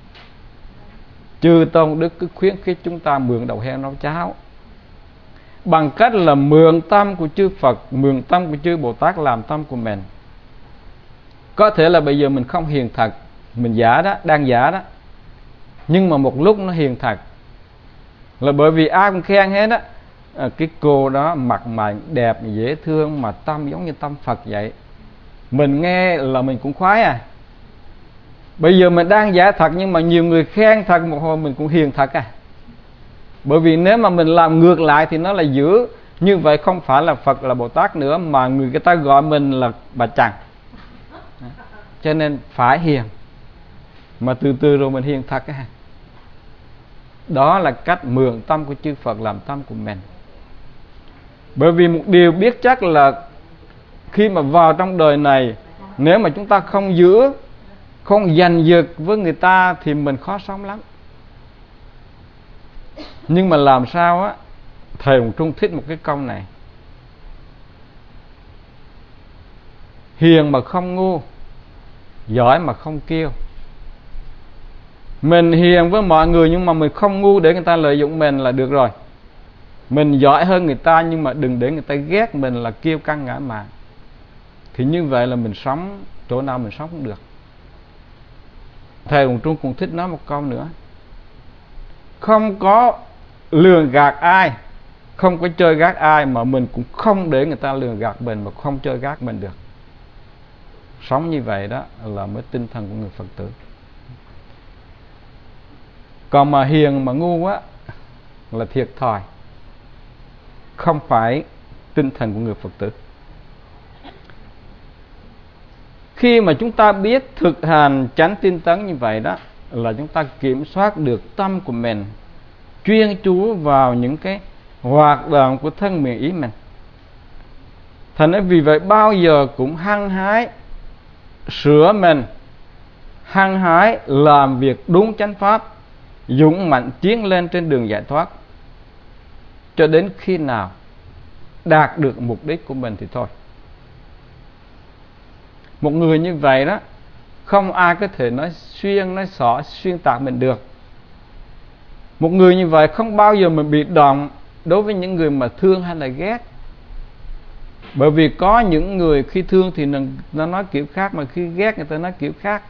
Chư tôn đức cứ khuyến khích chúng ta mượn đầu heo nấu cháo, bằng cách là mượn tâm của chư Phật, mượn tâm của chư Bồ Tát làm tâm của mình. Có thể là bây giờ mình không hiền thật, mình giả đó, đang giả đó, nhưng mà một lúc nó hiền thật, là bởi vì ai cũng khen hết á, à, cái cô đó mặt mày đẹp, dễ thương, mà tâm giống như tâm Phật vậy. Mình nghe là mình cũng khoái à. Bây giờ mình đang giả thật, nhưng mà nhiều người khen thật, một hồi mình cũng hiền thật à. Bởi vì nếu mà mình làm ngược lại thì nó là dữ. Như vậy không phải là Phật, là Bồ Tát nữa, mà người ta gọi mình là bà Trăng. Cho nên phải hiền, mà từ từ rồi mình hiền thật à. Đó là cách mượn tâm của chư Phật làm tâm của mình. Bởi vì một điều biết chắc là khi mà vào trong đời này, nếu mà chúng ta không giữ, không giành giật với người ta thì mình khó sống lắm. Nhưng mà làm sao á, thầy Hồng Trung thích một cái câu này: hiền mà không ngu, giỏi mà không kiêu. Mình hiền với mọi người nhưng mà mình không ngu để người ta lợi dụng mình là được rồi. Mình giỏi hơn người ta nhưng mà đừng để người ta ghét mình là kiêu căng ngã mạn. Thì như vậy là mình sống chỗ nào mình sống cũng được. Thầy Hồng Trung cũng thích nói một câu nữa: không có lường gạt ai, không có chơi gác ai, mà mình cũng không để người ta lường gạt mình mà không chơi gác mình được. Sống như vậy đó là mới tinh thần của người Phật tử. Còn mà hiền mà ngu á là thiệt thòi, không phải tinh thần của người Phật tử. Khi mà chúng ta biết thực hành chánh tinh tấn như vậy đó, là chúng ta kiểm soát được tâm của mình, chuyên chú vào những cái hoạt động của thân miệng ý mình. Thành ra vì vậy bao giờ cũng hăng hái sửa mình, hăng hái làm việc đúng chánh pháp, dũng mạnh tiến lên trên đường giải thoát, cho đến khi nào đạt được mục đích của mình thì thôi. Một người như vậy đó, không ai có thể nói xuyên, nói xỏ, xuyên tạc mình được. Một người như vậy không bao giờ mà bị động đối với những người mà thương hay là ghét. Bởi vì có những người khi thương thì nó nói kiểu khác, mà khi ghét người ta nói kiểu khác.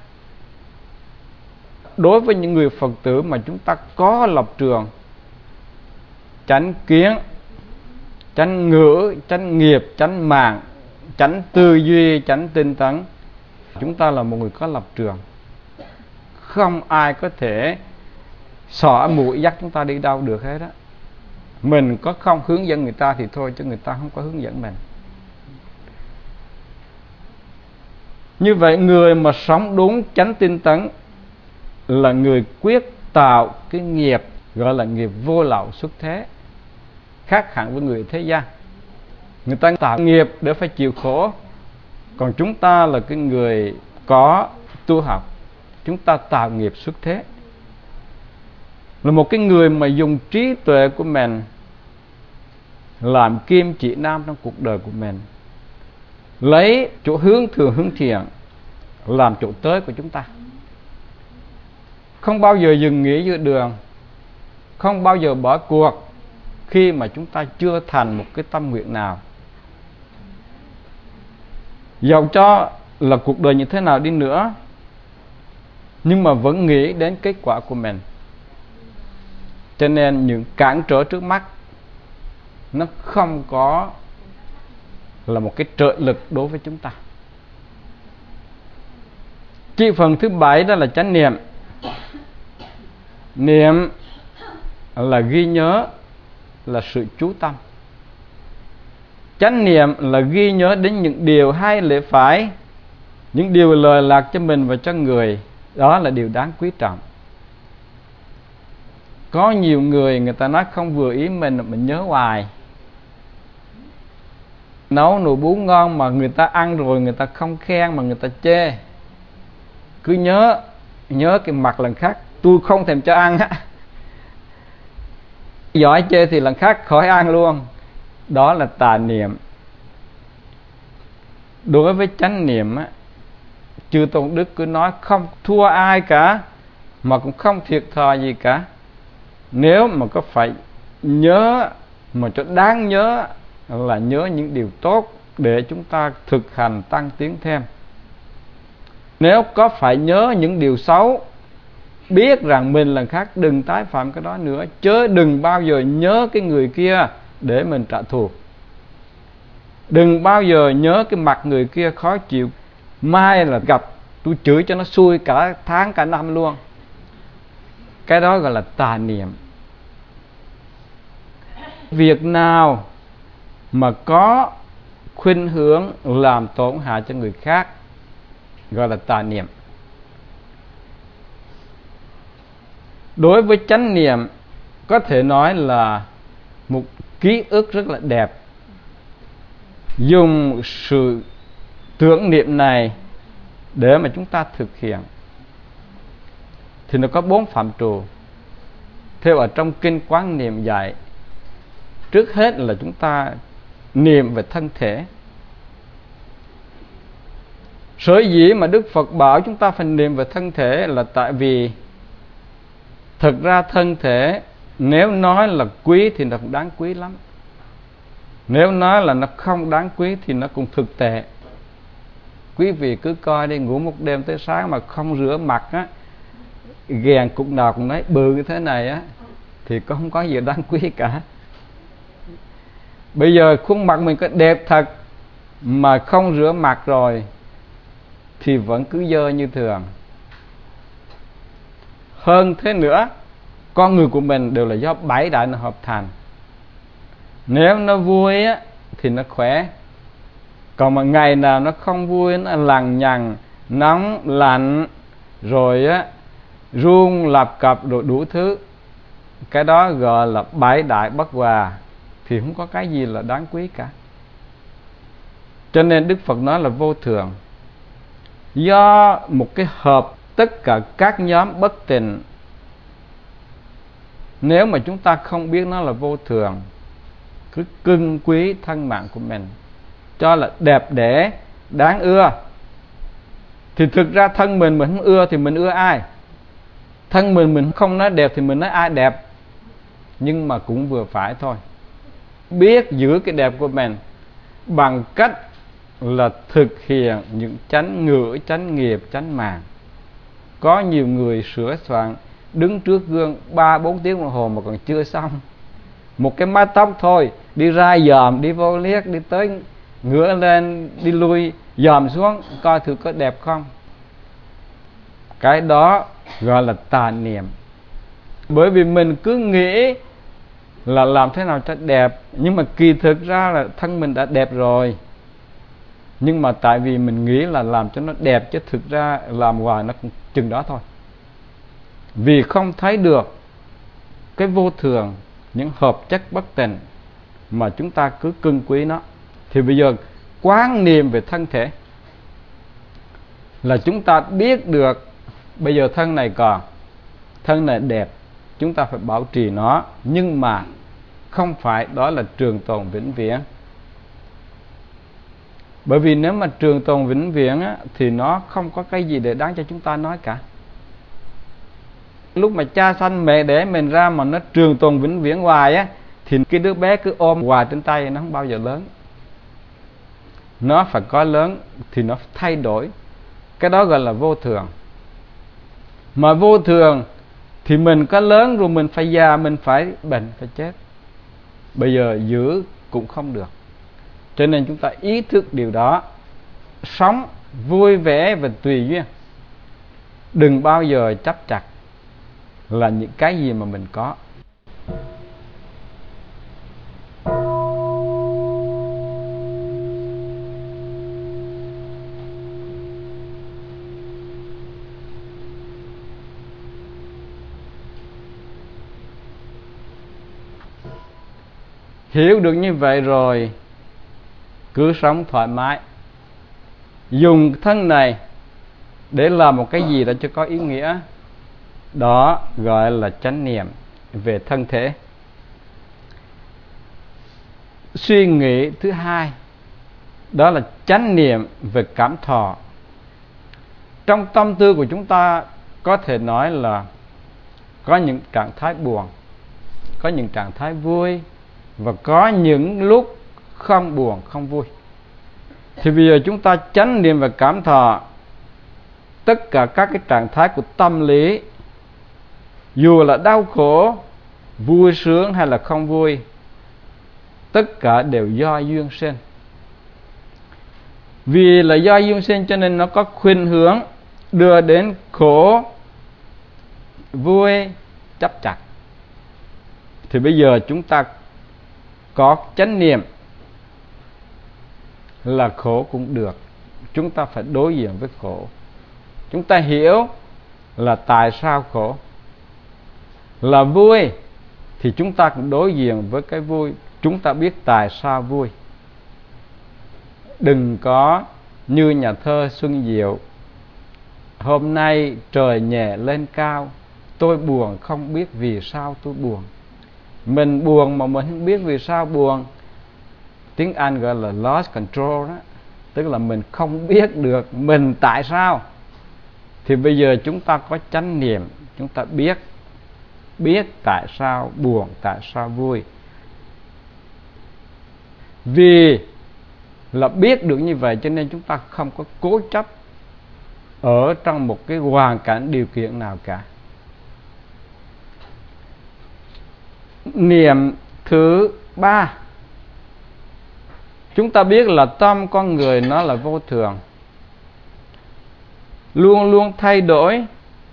Đối với những người Phật tử mà chúng ta có lập trường chánh kiến, chánh ngữ, chánh nghiệp, chánh mạng, chánh tư duy, chánh tinh tấn, chúng ta là một người có lập trường. Không ai có thể xỏ mũi dắt chúng ta đi đâu được hết đó. Mình có không hướng dẫn người ta thì thôi, chứ người ta không có hướng dẫn mình. Như vậy người mà sống đúng chánh tinh tấn là người quyết tạo cái nghiệp gọi là nghiệp vô lậu xuất thế, khác hẳn với người thế gian. Người ta tạo nghiệp để phải chịu khổ, còn chúng ta là cái người có tu học, chúng ta tạo nghiệp xuất thế. Là một cái người mà dùng trí tuệ của mình làm kim chỉ nam trong cuộc đời của mình, lấy chỗ hướng thường hướng thiện làm chỗ tới của chúng ta. Không bao giờ dừng nghỉ giữa đường, không bao giờ bỏ cuộc khi mà chúng ta chưa thành một cái tâm nguyện nào. Dẫu cho là cuộc đời như thế nào đi nữa, nhưng mà vẫn nghĩ đến kết quả của mình. Cho nên những cản trở trước mắt nó không có là một cái trợ lực đối với chúng ta. Chi phần thứ bảy đó là chánh niệm. Niệm là ghi nhớ, là sự chú tâm. Chánh niệm là ghi nhớ đến những điều hay lẽ phải, những điều lời lạc cho mình và cho người. Đó là điều đáng quý trọng. Có nhiều người người ta nói không vừa ý mình, mình nhớ hoài. Nấu nồi bún ngon mà người ta ăn rồi người ta không khen mà người ta chê. Cứ nhớ, nhớ cái mặt lần khác tôi không thèm cho ăn á. Giỏi chê thì lần khác khỏi ăn luôn. Đó là tà niệm. Đối với chánh niệm á, chư Tôn Đức cứ nói không thua ai cả, mà cũng không thiệt thòi gì cả. Nếu mà có phải nhớ mà cho đáng nhớ là nhớ những điều tốt để chúng ta thực hành tăng tiến thêm. Nếu có phải nhớ những điều xấu, biết rằng mình lần khác đừng tái phạm cái đó nữa, chớ đừng bao giờ nhớ cái người kia để mình trả thù. Đừng bao giờ nhớ cái mặt người kia khó chịu, mai là gặp tôi chửi cho nó xui cả tháng cả năm luôn. Cái đó gọi là tà niệm. Việc nào mà có khuynh hướng làm tổn hại cho người khác gọi là tà niệm. Đối với chánh niệm có thể nói là một ký ức rất là đẹp. Dùng sự tưởng niệm này để mà chúng ta thực hiện thì nó có bốn phạm trù. Theo ở trong kinh Quán Niệm dạy, trước hết là chúng ta niệm về thân thể. Sở dĩ mà Đức Phật bảo chúng ta phải niệm về thân thể là tại vì thực ra thân thể nếu nói là quý thì nó cũng đáng quý lắm. Nếu nói là nó không đáng quý thì nó cũng thực tệ. Quý vị cứ coi đi, ngủ một đêm tới sáng mà không rửa mặt á, ghèn cục nào cũng nói bự như thế này á, thì có không có gì đáng quý cả. Bây giờ khuôn mặt mình có đẹp thật mà không rửa mặt rồi thì vẫn cứ dơ như thường. Hơn thế nữa, con người của mình đều là do bảy đại nó hợp thành. Nếu nó vui á thì nó khỏe, còn mà ngày nào nó không vui, nó lằng nhằng, nóng, lạnh, rồi á run lập cập rồi đủ thứ, cái đó gọi là bảy đại bất hòa, thì không có cái gì là đáng quý cả. Cho nên Đức Phật nói là vô thường. Do một cái hợp tất cả các nhóm bất tịnh, nếu mà chúng ta không biết nó là vô thường, cứ cưng quý thân mạng của mình, cho là đẹp đẽ, đáng ưa, Thì thực ra thân mình mình không ưa thì mình ưa ai? Thân mình mình không nói đẹp thì mình nói ai đẹp. Nhưng mà cũng vừa phải thôi. Biết giữ cái đẹp của mình bằng cách là thực hiện những chánh ngữ, chánh nghiệp, chánh mạng. Có nhiều người sửa soạn đứng trước gương ba bốn tiếng đồng hồ mà còn chưa xong. Một cái mái tóc thôi, đi ra dòm, đi vô liếc, đi tới ngửa lên, đi lui, dòm xuống, coi thử có đẹp không. Cái đó gọi là tà niệm. Bởi vì mình cứ nghĩ là làm thế nào cho đẹp, nhưng mà kỳ thực ra là thân mình đã đẹp rồi. Nhưng mà tại vì mình nghĩ là làm cho nó đẹp, chứ thực ra làm hoài nó cũng chừng đó thôi. Vì không thấy được cái vô thường, những hợp chất bất tịnh mà chúng ta cứ cưng quý nó. Thì bây giờ quán niệm về thân thể là chúng ta biết được bây giờ thân này còn, thân này đẹp, chúng ta phải bảo trì nó. Nhưng mà không phải đó là trường tồn vĩnh viễn. Bởi vì nếu mà trường tồn vĩnh viễn á, thì nó không có cái gì để đáng cho chúng ta nói cả. Lúc mà cha sanh mẹ đẻ mình ra mà nó trường tồn vĩnh viễn hoài á, thì cái đứa bé cứ ôm hoài trên tay, nó không bao giờ lớn. Nó phải có lớn thì nó thay đổi. Cái đó gọi là vô thường. Mà vô thường thì mình có lớn rồi mình phải già, mình phải bệnh, phải chết. Bây giờ giữ cũng không được. Cho nên chúng ta ý thức điều đó. Sống vui vẻ và tùy duyên. Đừng bao giờ chấp chặt là những cái gì mà mình có. Hiểu được như vậy rồi, cứ sống thoải mái. Dùng thân này để làm một cái gì đó cho có ý nghĩa. Đó gọi là chánh niệm về thân thể. Suy nghĩ thứ hai, đó là chánh niệm về cảm thọ. Trong tâm tư của chúng ta có thể nói là có những trạng thái buồn, có những trạng thái vui, và có những lúc không buồn, không vui. Thì bây giờ chúng ta chánh niệm về cảm thọ tất cả các cái trạng thái của tâm lý, dù là đau khổ, vui sướng hay là không vui, tất cả đều do duyên sinh. Vì là do duyên sinh cho nên nó có khuynh hướng đưa đến khổ, vui, chấp chặt. Thì bây giờ chúng ta có chánh niệm là khổ cũng được, chúng ta phải đối diện với khổ. Chúng ta hiểu là tại sao khổ. Là vui thì chúng ta cũng đối diện với cái vui, chúng ta biết tại sao vui. Đừng có như nhà thơ Xuân Diệu: hôm nay trời nhẹ lên cao, tôi buồn không biết vì sao tôi buồn. Mình buồn mà mình không biết vì sao buồn. Tiếng Anh gọi là lost control đó. Tức là mình không biết được mình tại sao. Thì bây giờ chúng ta có chánh niệm, chúng ta biết biết tại sao buồn, tại sao vui. Vì là biết được như vậy cho nên chúng ta không có cố chấp ở trong một cái hoàn cảnh điều kiện nào cả. Niệm thứ ba, chúng ta biết là tâm con người nó là vô thường, luôn luôn thay đổi.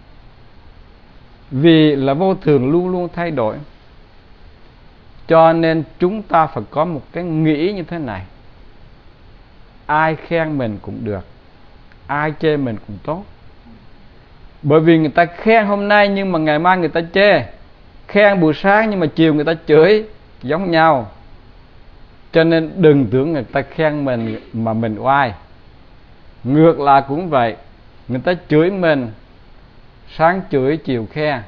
Vì là vô thường luôn luôn thay đổi, cho nên chúng ta phải có một cái nghĩ như thế này: ai khen mình cũng được, ai chê mình cũng tốt. Bởi vì người ta khen hôm nay nhưng mà ngày mai người ta chê, khen buổi sáng nhưng mà chiều người ta chửi, giống nhau. Cho nên đừng tưởng người ta khen mình mà mình oai. Ngược lại cũng vậy, người ta chửi mình, sáng chửi chiều khen.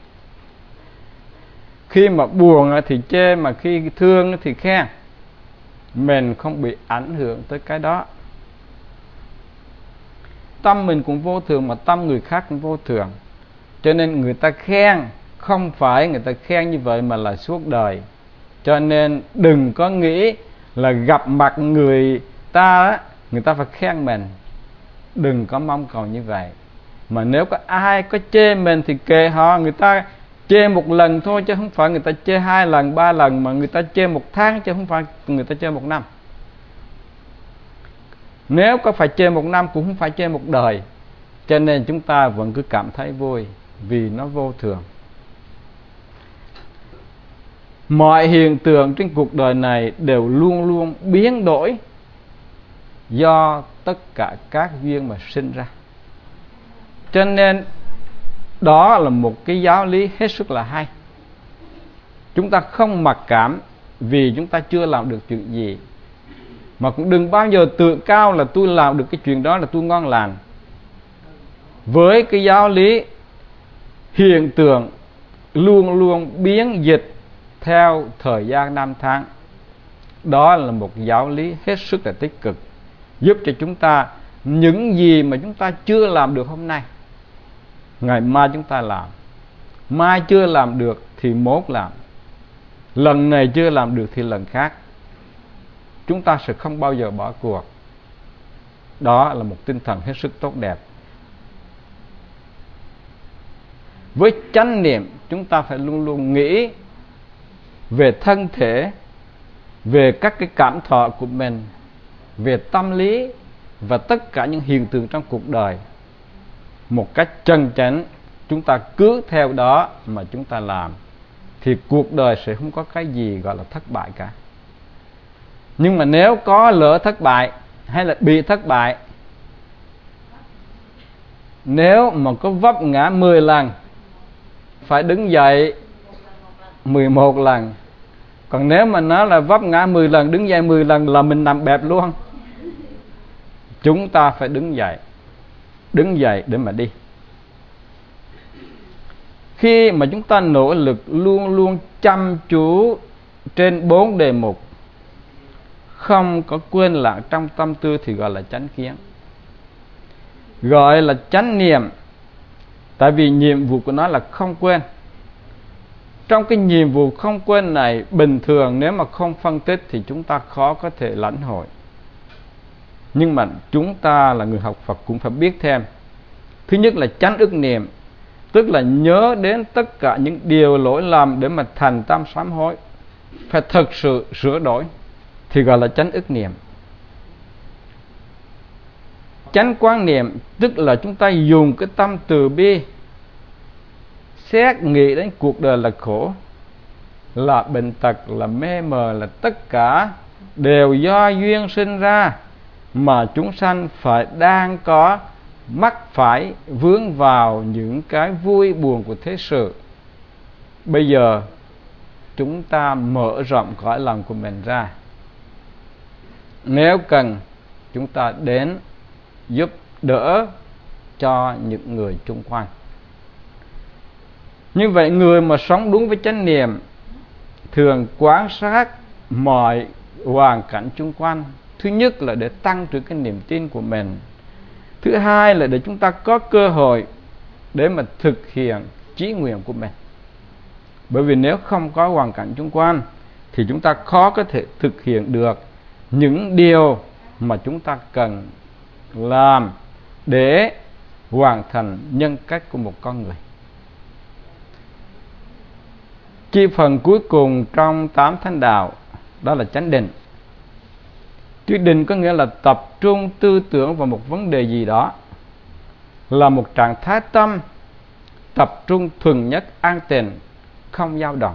Khi mà buồn thì chê, mà khi thương thì khen. Mình không bị ảnh hưởng tới cái đó. tâm mình cũng vô thường mà tâm người khác cũng vô thường. Cho nên người ta khen không phải người ta khen như vậy mà là suốt đời. Cho nên đừng có nghĩ là gặp mặt người ta á, người ta phải khen mình. Đừng có mong cầu như vậy. Mà nếu có ai có chê mình thì kệ họ, người ta chê một lần thôi chứ không phải người ta chê hai lần, ba lần, mà người ta chê một tháng chứ không phải người ta chê một năm. Nếu có phải chê một năm cũng không phải chê một đời. Cho nên chúng ta vẫn cứ cảm thấy vui vì nó vô thường. Mọi hiện tượng trên cuộc đời này đều luôn luôn biến đổi do tất cả các duyên mà sinh ra. Cho nên đó là một cái giáo lý hết sức là hay. Chúng ta không mặc cảm vì chúng ta chưa làm được chuyện gì, mà cũng đừng bao giờ tự cao là tôi làm được cái chuyện đó là tôi ngon lành. Với cái giáo lý hiện tượng luôn luôn biến dịch theo thời gian năm tháng, đó là một giáo lý hết sức là tích cực, giúp cho chúng ta những gì mà chúng ta chưa làm được hôm nay, ngày mai chúng ta làm. Mai chưa làm được thì mốt làm. Lần này chưa làm được thì lần khác. Chúng ta sẽ không bao giờ bỏ cuộc. Đó là một tinh thần hết sức tốt đẹp. Với chánh niệm, chúng ta phải luôn luôn nghĩ về thân thể, về các cái cảm thọ của mình, về tâm lý và tất cả những hiện tượng trong cuộc đời một cách chân chánh. Chúng ta cứ theo đó mà chúng ta làm thì cuộc đời sẽ không có cái gì gọi là thất bại cả. Nhưng mà nếu có lỡ thất bại hay là bị thất bại, nếu mà có vấp ngã mười lần phải đứng dậy mười một lần. Còn nếu mà nó là vấp ngã mười lần, đứng dậy mười lần là mình nằm bẹp luôn. Chúng ta phải đứng dậy, đứng dậy để mà đi. Khi mà chúng ta nỗ lực luôn luôn chăm chú trên bốn đề mục, không có quên lãng trong tâm tư thì gọi là chánh kiến, gọi là chánh niệm. Tại vì nhiệm vụ của nó là không quên. Trong cái nhiệm vụ không quên này, bình thường nếu mà không phân tích thì chúng ta khó có thể lãnh hội. Nhưng mà chúng ta là người học Phật cũng phải biết thêm. Thứ nhất là chánh ức niệm, tức là nhớ đến tất cả những điều lỗi lầm để mà thành tâm sám hối, phải thực sự sửa đổi thì gọi là chánh ức niệm. Chánh quán niệm tức là chúng ta dùng cái tâm từ bi xét nghĩ đến cuộc đời là khổ, là bệnh tật, là mê mờ, là tất cả đều do duyên sinh ra, mà chúng sanh phải đang có mắc phải vướng vào những cái vui buồn của thế sự. Bây giờ chúng ta mở rộng cõi lòng của mình ra, nếu cần chúng ta đến giúp đỡ cho những người chung quanh. Như vậy người mà sống đúng với chánh niệm thường quan sát mọi hoàn cảnh chung quanh. Thứ nhất là để tăng trưởng cái niềm tin của mình. Thứ hai là để chúng ta có cơ hội để mà thực hiện chí nguyện của mình. Bởi vì nếu không có hoàn cảnh chung quanh thì chúng ta khó có thể thực hiện được những điều mà chúng ta cần làm để hoàn thành nhân cách của một con người. Chi phần cuối cùng trong tám thánh đạo đó là chánh định. Chữ định có nghĩa là tập trung tư tưởng vào một vấn đề gì đó, là một trạng thái tâm tập trung thuần nhất, an tịnh, không dao động.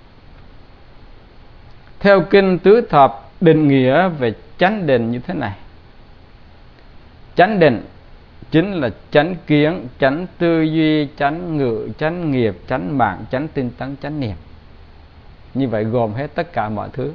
Theo kinh Tứ Thập định nghĩa về chánh định như thế này: chánh định chính là chánh kiến, chánh tư duy, chánh ngữ, chánh nghiệp, chánh mạng, chánh tinh tấn, chánh niệm. Như vậy gồm hết tất cả mọi thứ.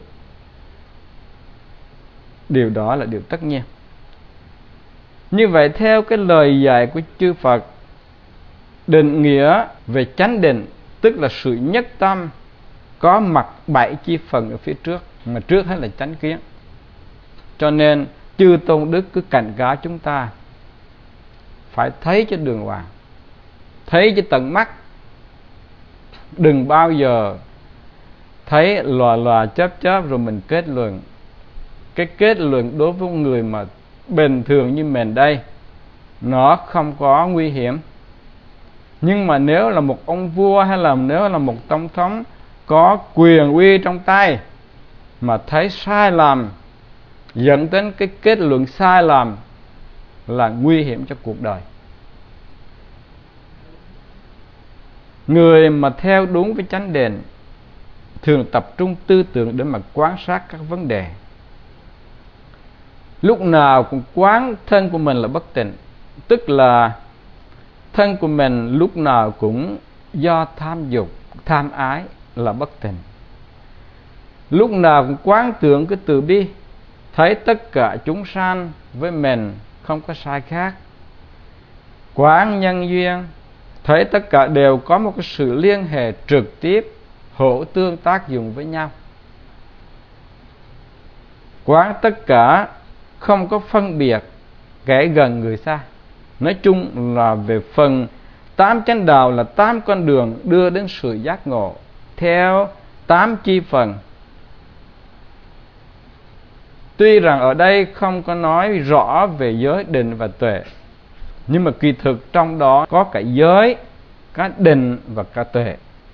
Điều đó là điều tất nhiên. Như vậy theo cái lời dạy của chư Phật, định nghĩa về chánh định tức là sự nhất tâm có mặt bảy chi phần ở phía trước, mà trước hết là chánh kiến. Cho nên chư Tôn Đức cứ cảnh cáo chúng ta phải thấy cho đường hoàng, thấy cho tận mắt. Đừng bao giờ thấy lòa lòa chớp chớp rồi mình kết luận. Cái kết luận đối với người mà bình thường như mình đây, nó không có nguy hiểm. Nhưng mà nếu là một ông vua hay là nếu là một tổng thống có quyền uy trong tay mà thấy sai lầm, dẫn đến cái kết luận sai lầm, là nguy hiểm cho cuộc đời. Người mà theo đúng với chánh định thường tập trung tư tưởng để mà quan sát các vấn đề. Lúc nào cũng quán thân của mình là bất tịnh, tức là thân của mình lúc nào cũng do tham dục, tham ái là bất tịnh. Lúc nào cũng quán tưởng cái từ bi, thấy tất cả chúng sanh với mình không có sai khác. Quán nhân duyên, thấy tất cả đều có một cái sự liên hệ trực tiếp, hỗ tương tác dụng với nhau. Quán tất cả không có phân biệt kẻ gần người xa. Nói chung là về phần tám chánh đạo là tám con đường đưa đến sự giác ngộ theo tám chi phần. Tuy rằng ở đây không có nói rõ về giới, định và tuệ, nhưng mà kỳ thực trong đó có cả giới, cả định và cả tuệ.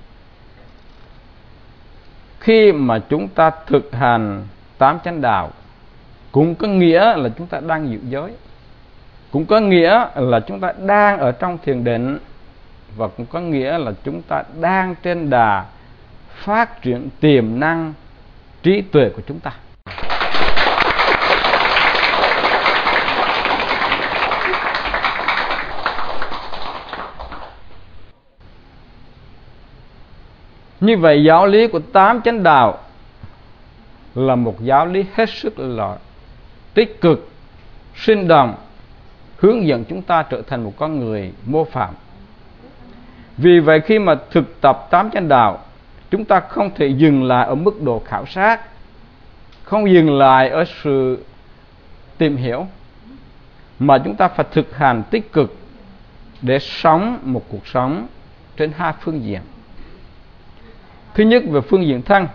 Khi mà chúng ta thực hành tám chánh đạo, cũng có nghĩa là chúng ta đang giữ giới, cũng có nghĩa là chúng ta đang ở trong thiền định, và cũng có nghĩa là chúng ta đang trên đà phát triển tiềm năng trí tuệ của chúng ta. Như vậy giáo lý của tám chánh đạo là một giáo lý hết sức là tích cực, sinh động, hướng dẫn chúng ta trở thành một con người mô phạm. Vì vậy khi mà thực tập tám chánh đạo, chúng ta không thể dừng lại ở mức độ khảo sát, không dừng lại ở sự tìm hiểu, mà chúng ta phải thực hành tích cực để sống một cuộc sống trên hai phương diện. Thứ nhất, về phương diện thân,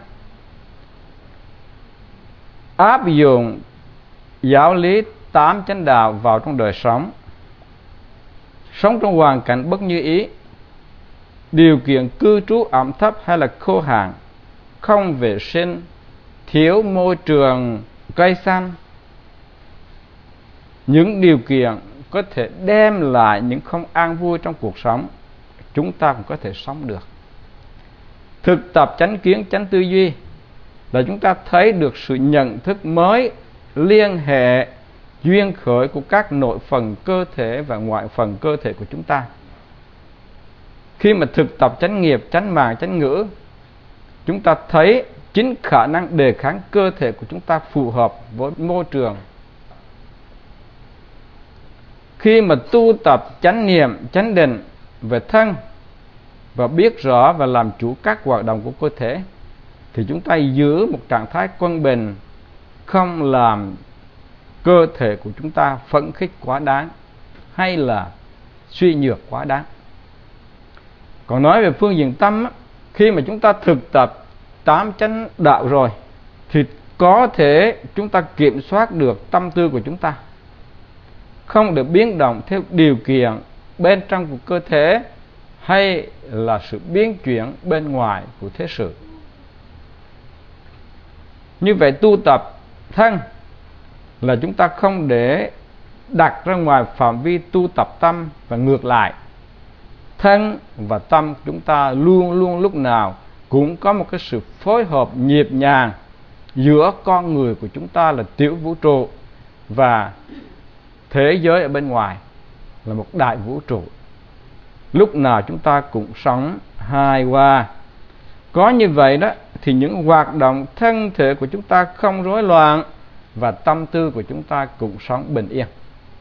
áp dụng giáo lý tám chánh đạo vào trong đời sống. Sống trong hoàn cảnh bất như ý, điều kiện cư trú ẩm thấp hay là khô hạn, không vệ sinh, thiếu môi trường cây xanh, những điều kiện có thể đem lại những không an vui trong cuộc sống, chúng ta cũng có thể sống được. Thực tập chánh kiến, chánh tư duy là chúng ta thấy được sự nhận thức mới, liên hệ, duyên khởi của các nội phần cơ thể và ngoại phần cơ thể của chúng ta. Khi mà thực tập chánh nghiệp, chánh mạng, chánh ngữ, chúng ta thấy chính khả năng đề kháng cơ thể của chúng ta phù hợp với môi trường. Khi mà tu tập chánh niệm, chánh định về thân và biết rõ và làm chủ các hoạt động của cơ thể, thì chúng ta giữ một trạng thái quân bình, không làm cơ thể của chúng ta phấn khích quá đáng hay là suy nhược quá đáng. Còn nói về phương diện tâm, khi mà chúng ta thực tập tám chánh đạo rồi, thì có thể chúng ta kiểm soát được tâm tư của chúng ta, không được biến động theo điều kiện bên trong của cơ thể hay là sự biến chuyển bên ngoài của thế sự. Như vậy tu tập thân là chúng ta không để đặt ra ngoài phạm vi tu tập tâm, và ngược lại, thân và tâm chúng ta luôn luôn lúc nào cũng có một cái sự phối hợp nhịp nhàng giữa con người của chúng ta là tiểu vũ trụ và thế giới ở bên ngoài là một đại vũ trụ. Lúc nào chúng ta cũng sống hài hòa. Có như vậy đó thì những hoạt động thân thể của chúng ta không rối loạn và tâm tư của chúng ta cũng sống bình yên.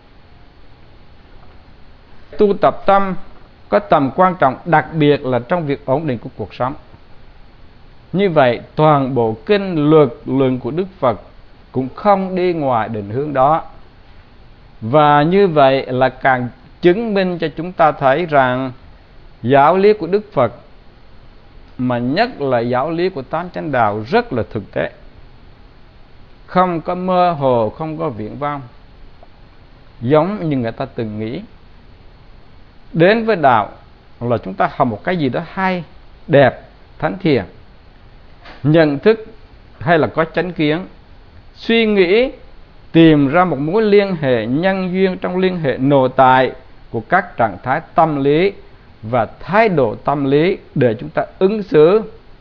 Tu tập tâm có tầm quan trọng đặc biệt là trong việc ổn định của cuộc sống. Như vậy toàn bộ kinh luật luận của Đức Phật cũng không đi ngoài định hướng đó. Và như vậy là càng chứng minh cho chúng ta thấy rằng giáo lý của Đức Phật, mà nhất là giáo lý của tám chánh đạo, rất là thực tế, không có mơ hồ, không có viển vông giống như người ta từng nghĩ. Đến với đạo là chúng ta học một cái gì đó hay, đẹp, thánh thiện, nhận thức hay là có chánh kiến, suy nghĩ, tìm ra một mối liên hệ nhân duyên trong liên hệ nội tại của các trạng thái tâm lý và thái độ tâm lý để chúng ta ứng xử.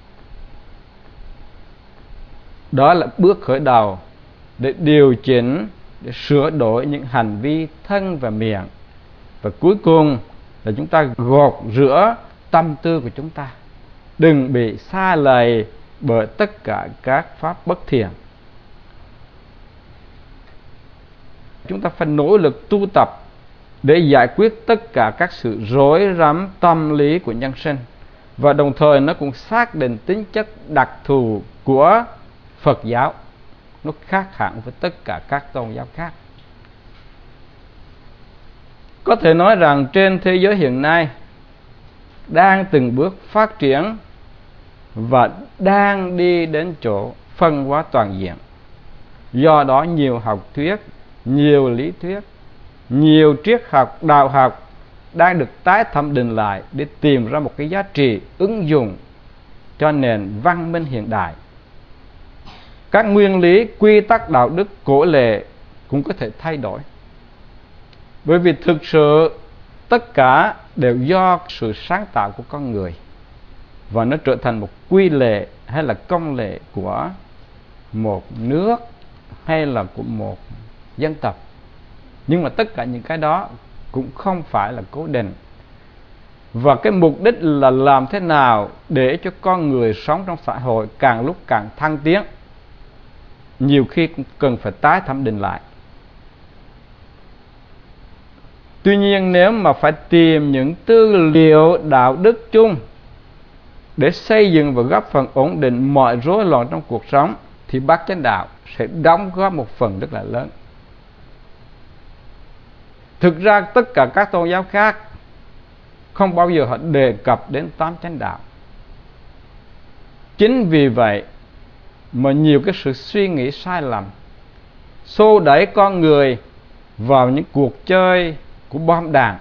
Đó là bước khởi đầu để điều chỉnh, để sửa đổi những hành vi thân và miệng. Và cuối cùng là chúng ta gột rửa tâm tư của chúng ta, đừng bị sa lầy bởi tất cả các pháp bất thiện. Chúng ta phải nỗ lực tu tập để giải quyết tất cả các sự rối rắm tâm lý của nhân sinh, và đồng thời nó cũng xác định tính chất đặc thù của Phật giáo. Nó khác hẳn với tất cả các tôn giáo khác. Có thể nói rằng trên thế giới hiện nay đang từng bước phát triển và đang đi đến chỗ phân hóa toàn diện. Do đó nhiều học thuyết, nhiều lý thuyết, nhiều triết học, đạo học đang được tái thẩm định lại để tìm ra một cái giá trị ứng dụng cho nền văn minh hiện đại. Các nguyên lý, quy tắc đạo đức cổ lệ cũng có thể thay đổi, bởi vì thực sự tất cả đều do sự sáng tạo của con người, và nó trở thành một quy lệ hay là công lệ của một nước hay là của một dân tộc. Nhưng mà tất cả những cái đó cũng không phải là cố định, và cái mục đích là làm thế nào để cho con người sống trong xã hội càng lúc càng thăng tiến, nhiều khi cũng cần phải tái thẩm định lại. Tuy nhiên nếu mà phải tìm những tư liệu đạo đức chung để xây dựng và góp phần ổn định mọi rối loạn trong cuộc sống, thì bát chánh đạo sẽ đóng góp một phần rất là lớn. Thực ra tất cả các tôn giáo khác không bao giờ họ đề cập đến tám chánh đạo. Chính vì vậy mà nhiều cái sự suy nghĩ sai lầm xô đẩy con người vào những cuộc chơi của bom đạn.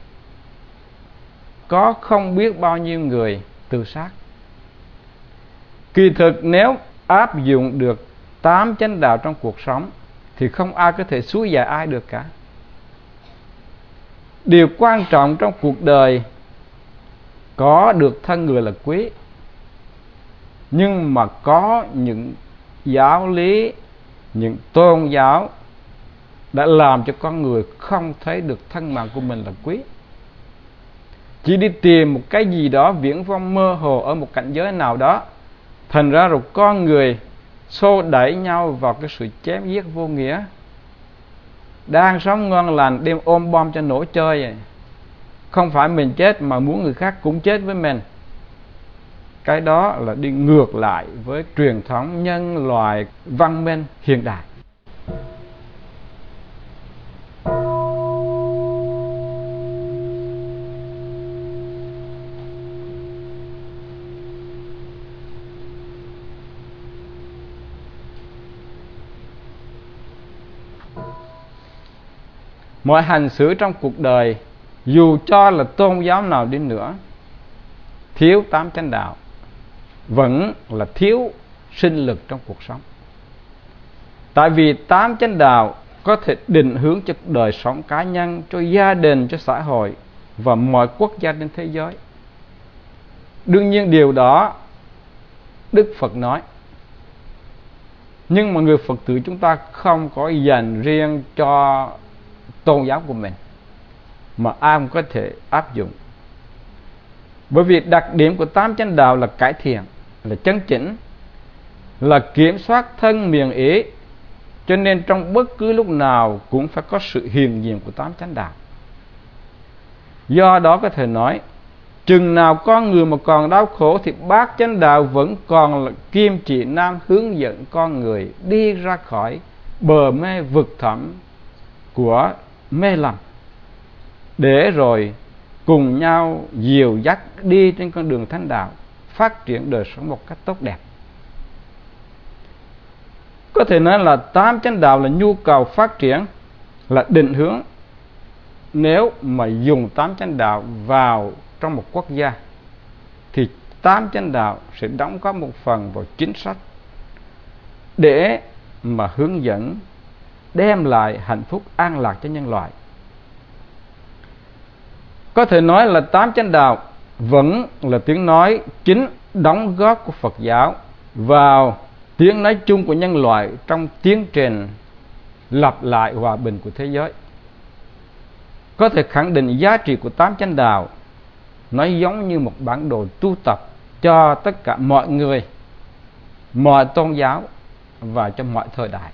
Có không biết bao nhiêu người tự sát. Kỳ thực nếu áp dụng được tám chánh đạo trong cuộc sống thì không ai có thể xúi dạy ai được cả. Điều quan trọng trong cuộc đời, có được thân người là quý, nhưng mà có những giáo lý, những tôn giáo đã làm cho con người không thấy được thân mạng của mình là quý, chỉ đi tìm một cái gì đó viển vông mơ hồ ở một cảnh giới nào đó. Thành ra rồi con người xô đẩy nhau vào cái sự chém giết vô nghĩa. Đang sống ngon lành đem ôm bom cho nổ chơi vậy. Không phải mình chết mà muốn người khác cũng chết với mình. Cái đó là đi ngược lại với truyền thống nhân loại văn minh hiện đại. Mọi hành xử trong cuộc đời, dù cho là tôn giáo nào đi nữa, thiếu tám chánh đạo vẫn là thiếu sinh lực trong cuộc sống. Tại vì tám chánh đạo có thể định hướng cho đời sống cá nhân, cho gia đình, cho xã hội và mọi quốc gia trên thế giới. Đương nhiên điều đó Đức Phật nói, nhưng mà người Phật tử chúng ta không có dành riêng cho tôn giáo của mình, mà ai cũng có thể áp dụng. Bởi vì đặc điểm của tám chánh đạo là cải thiện, là chấn chỉnh, là kiểm soát thân miệng ý, cho nên trong bất cứ lúc nào cũng phải có sự hiện diện của tám chánh đạo. Do đó có thể nói, chừng nào con người mà còn đau khổ thì bát chánh đạo vẫn còn là kim chỉ nam hướng dẫn con người đi ra khỏi bờ mê vực thẳm của mê lầm. để rồi cùng nhau dìu dắt đi trên con đường thánh đạo, phát triển đời sống một cách tốt đẹp. Có thể nói là tám chánh đạo là nhu cầu phát triển, là định hướng. Nếu mà dùng tám chánh đạo vào trong một quốc gia thì tám chánh đạo sẽ đóng góp một phần vào chính sách để mà hướng dẫn đem lại hạnh phúc an lạc cho nhân loại. Có thể nói là tám chánh đạo vẫn là tiếng nói chính đóng góp của Phật giáo vào tiếng nói chung của nhân loại trong tiến trình lập lại hòa bình của thế giới. Có thể khẳng định giá trị của tám chánh đạo nó giống như một bản đồ tu tập cho tất cả mọi người, mọi tôn giáo và cho mọi thời đại.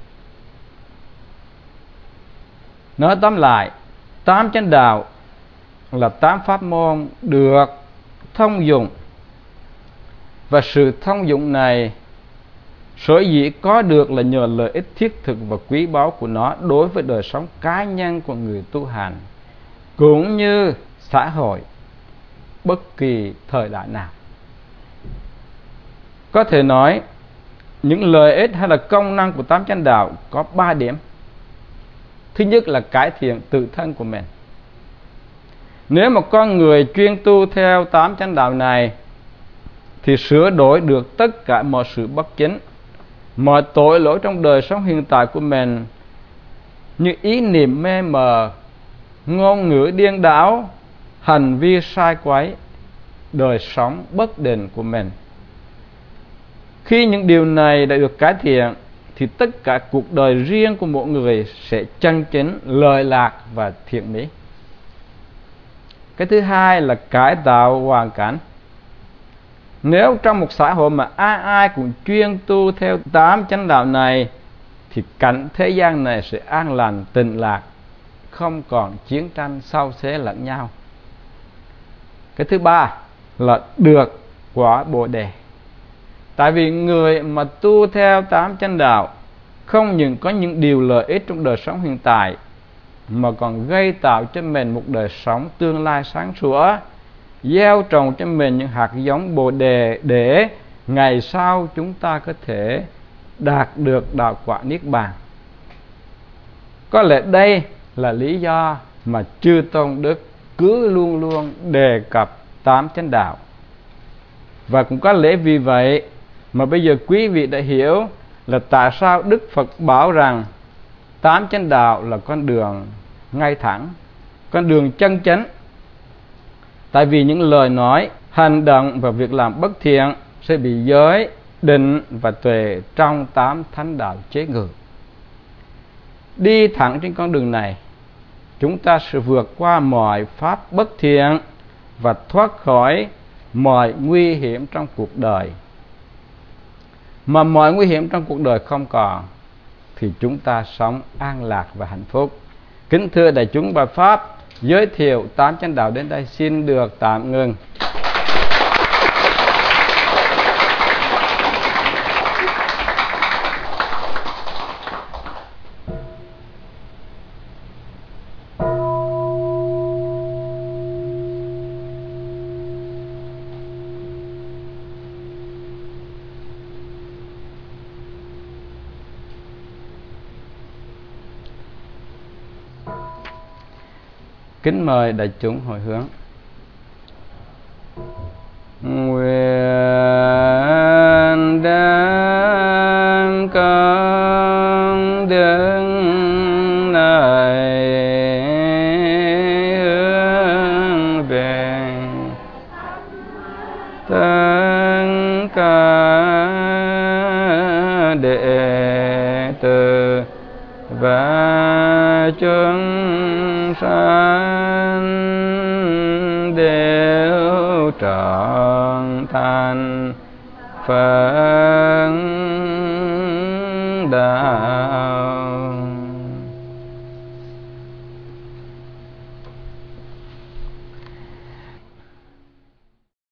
Nói tóm lại, tám chánh đạo là tám pháp môn được thông dụng, và sự thông dụng này sở dĩ có được là nhờ lợi ích thiết thực và quý báu của nó đối với đời sống cá nhân của người tu hành cũng như xã hội bất kỳ thời đại nào. Có thể nói những lợi ích hay là công năng của tám chánh đạo có ba điểm. Thứ nhất là cải thiện tự thân của mình. Nếu một con người chuyên tu theo tám chánh đạo này thì sửa đổi được tất cả mọi sự bất chính, mọi tội lỗi trong đời sống hiện tại của mình, như ý niệm mê mờ, ngôn ngữ điên đảo, hành vi sai quấy, đời sống bất định của mình. Khi những điều này đã được cải thiện thì tất cả cuộc đời riêng của mỗi người sẽ chân chính, lợi lạc và thiện mỹ. Cái thứ hai là cải tạo hoàn cảnh. Nếu trong một xã hội mà ai ai cũng chuyên tu theo tám chánh đạo này thì cảnh thế gian này sẽ an lành, tịnh lạc, không còn chiến tranh xâu xé lẫn nhau. Cái thứ ba là được quả Bồ Đề. Tại vì người mà tu theo tám chánh đạo không những có những điều lợi ích trong đời sống hiện tại mà còn gây tạo cho mình một đời sống tương lai sáng sủa, gieo trồng cho mình những hạt giống Bồ Đề để ngày sau chúng ta có thể đạt được đạo quả Niết Bàn. Có lẽ đây là lý do mà chư tôn đức cứ luôn luôn đề cập tám chánh đạo. Và cũng có lẽ vì vậy mà bây giờ quý vị đã hiểu là tại sao Đức Phật bảo rằng tám chánh đạo là con đường ngay thẳng, con đường chân chánh. Tại vì những lời nói, hành động và việc làm bất thiện sẽ bị giới, định và tuệ trong tám thánh đạo chế ngự. Đi thẳng trên con đường này, chúng ta sẽ vượt qua mọi pháp bất thiện và thoát khỏi mọi nguy hiểm trong cuộc đời. Mà mọi nguy hiểm trong cuộc đời không còn thì chúng ta sống an lạc và hạnh phúc. Kính thưa đại chúng, bài pháp giới thiệu tám chánh đạo đến đây xin được tạm ngừng. Kính mời đại chúng hồi hướng. Nguyện đem con đường này hướng về tất cả đệ tử và chúng sanh đều trọn thành Phật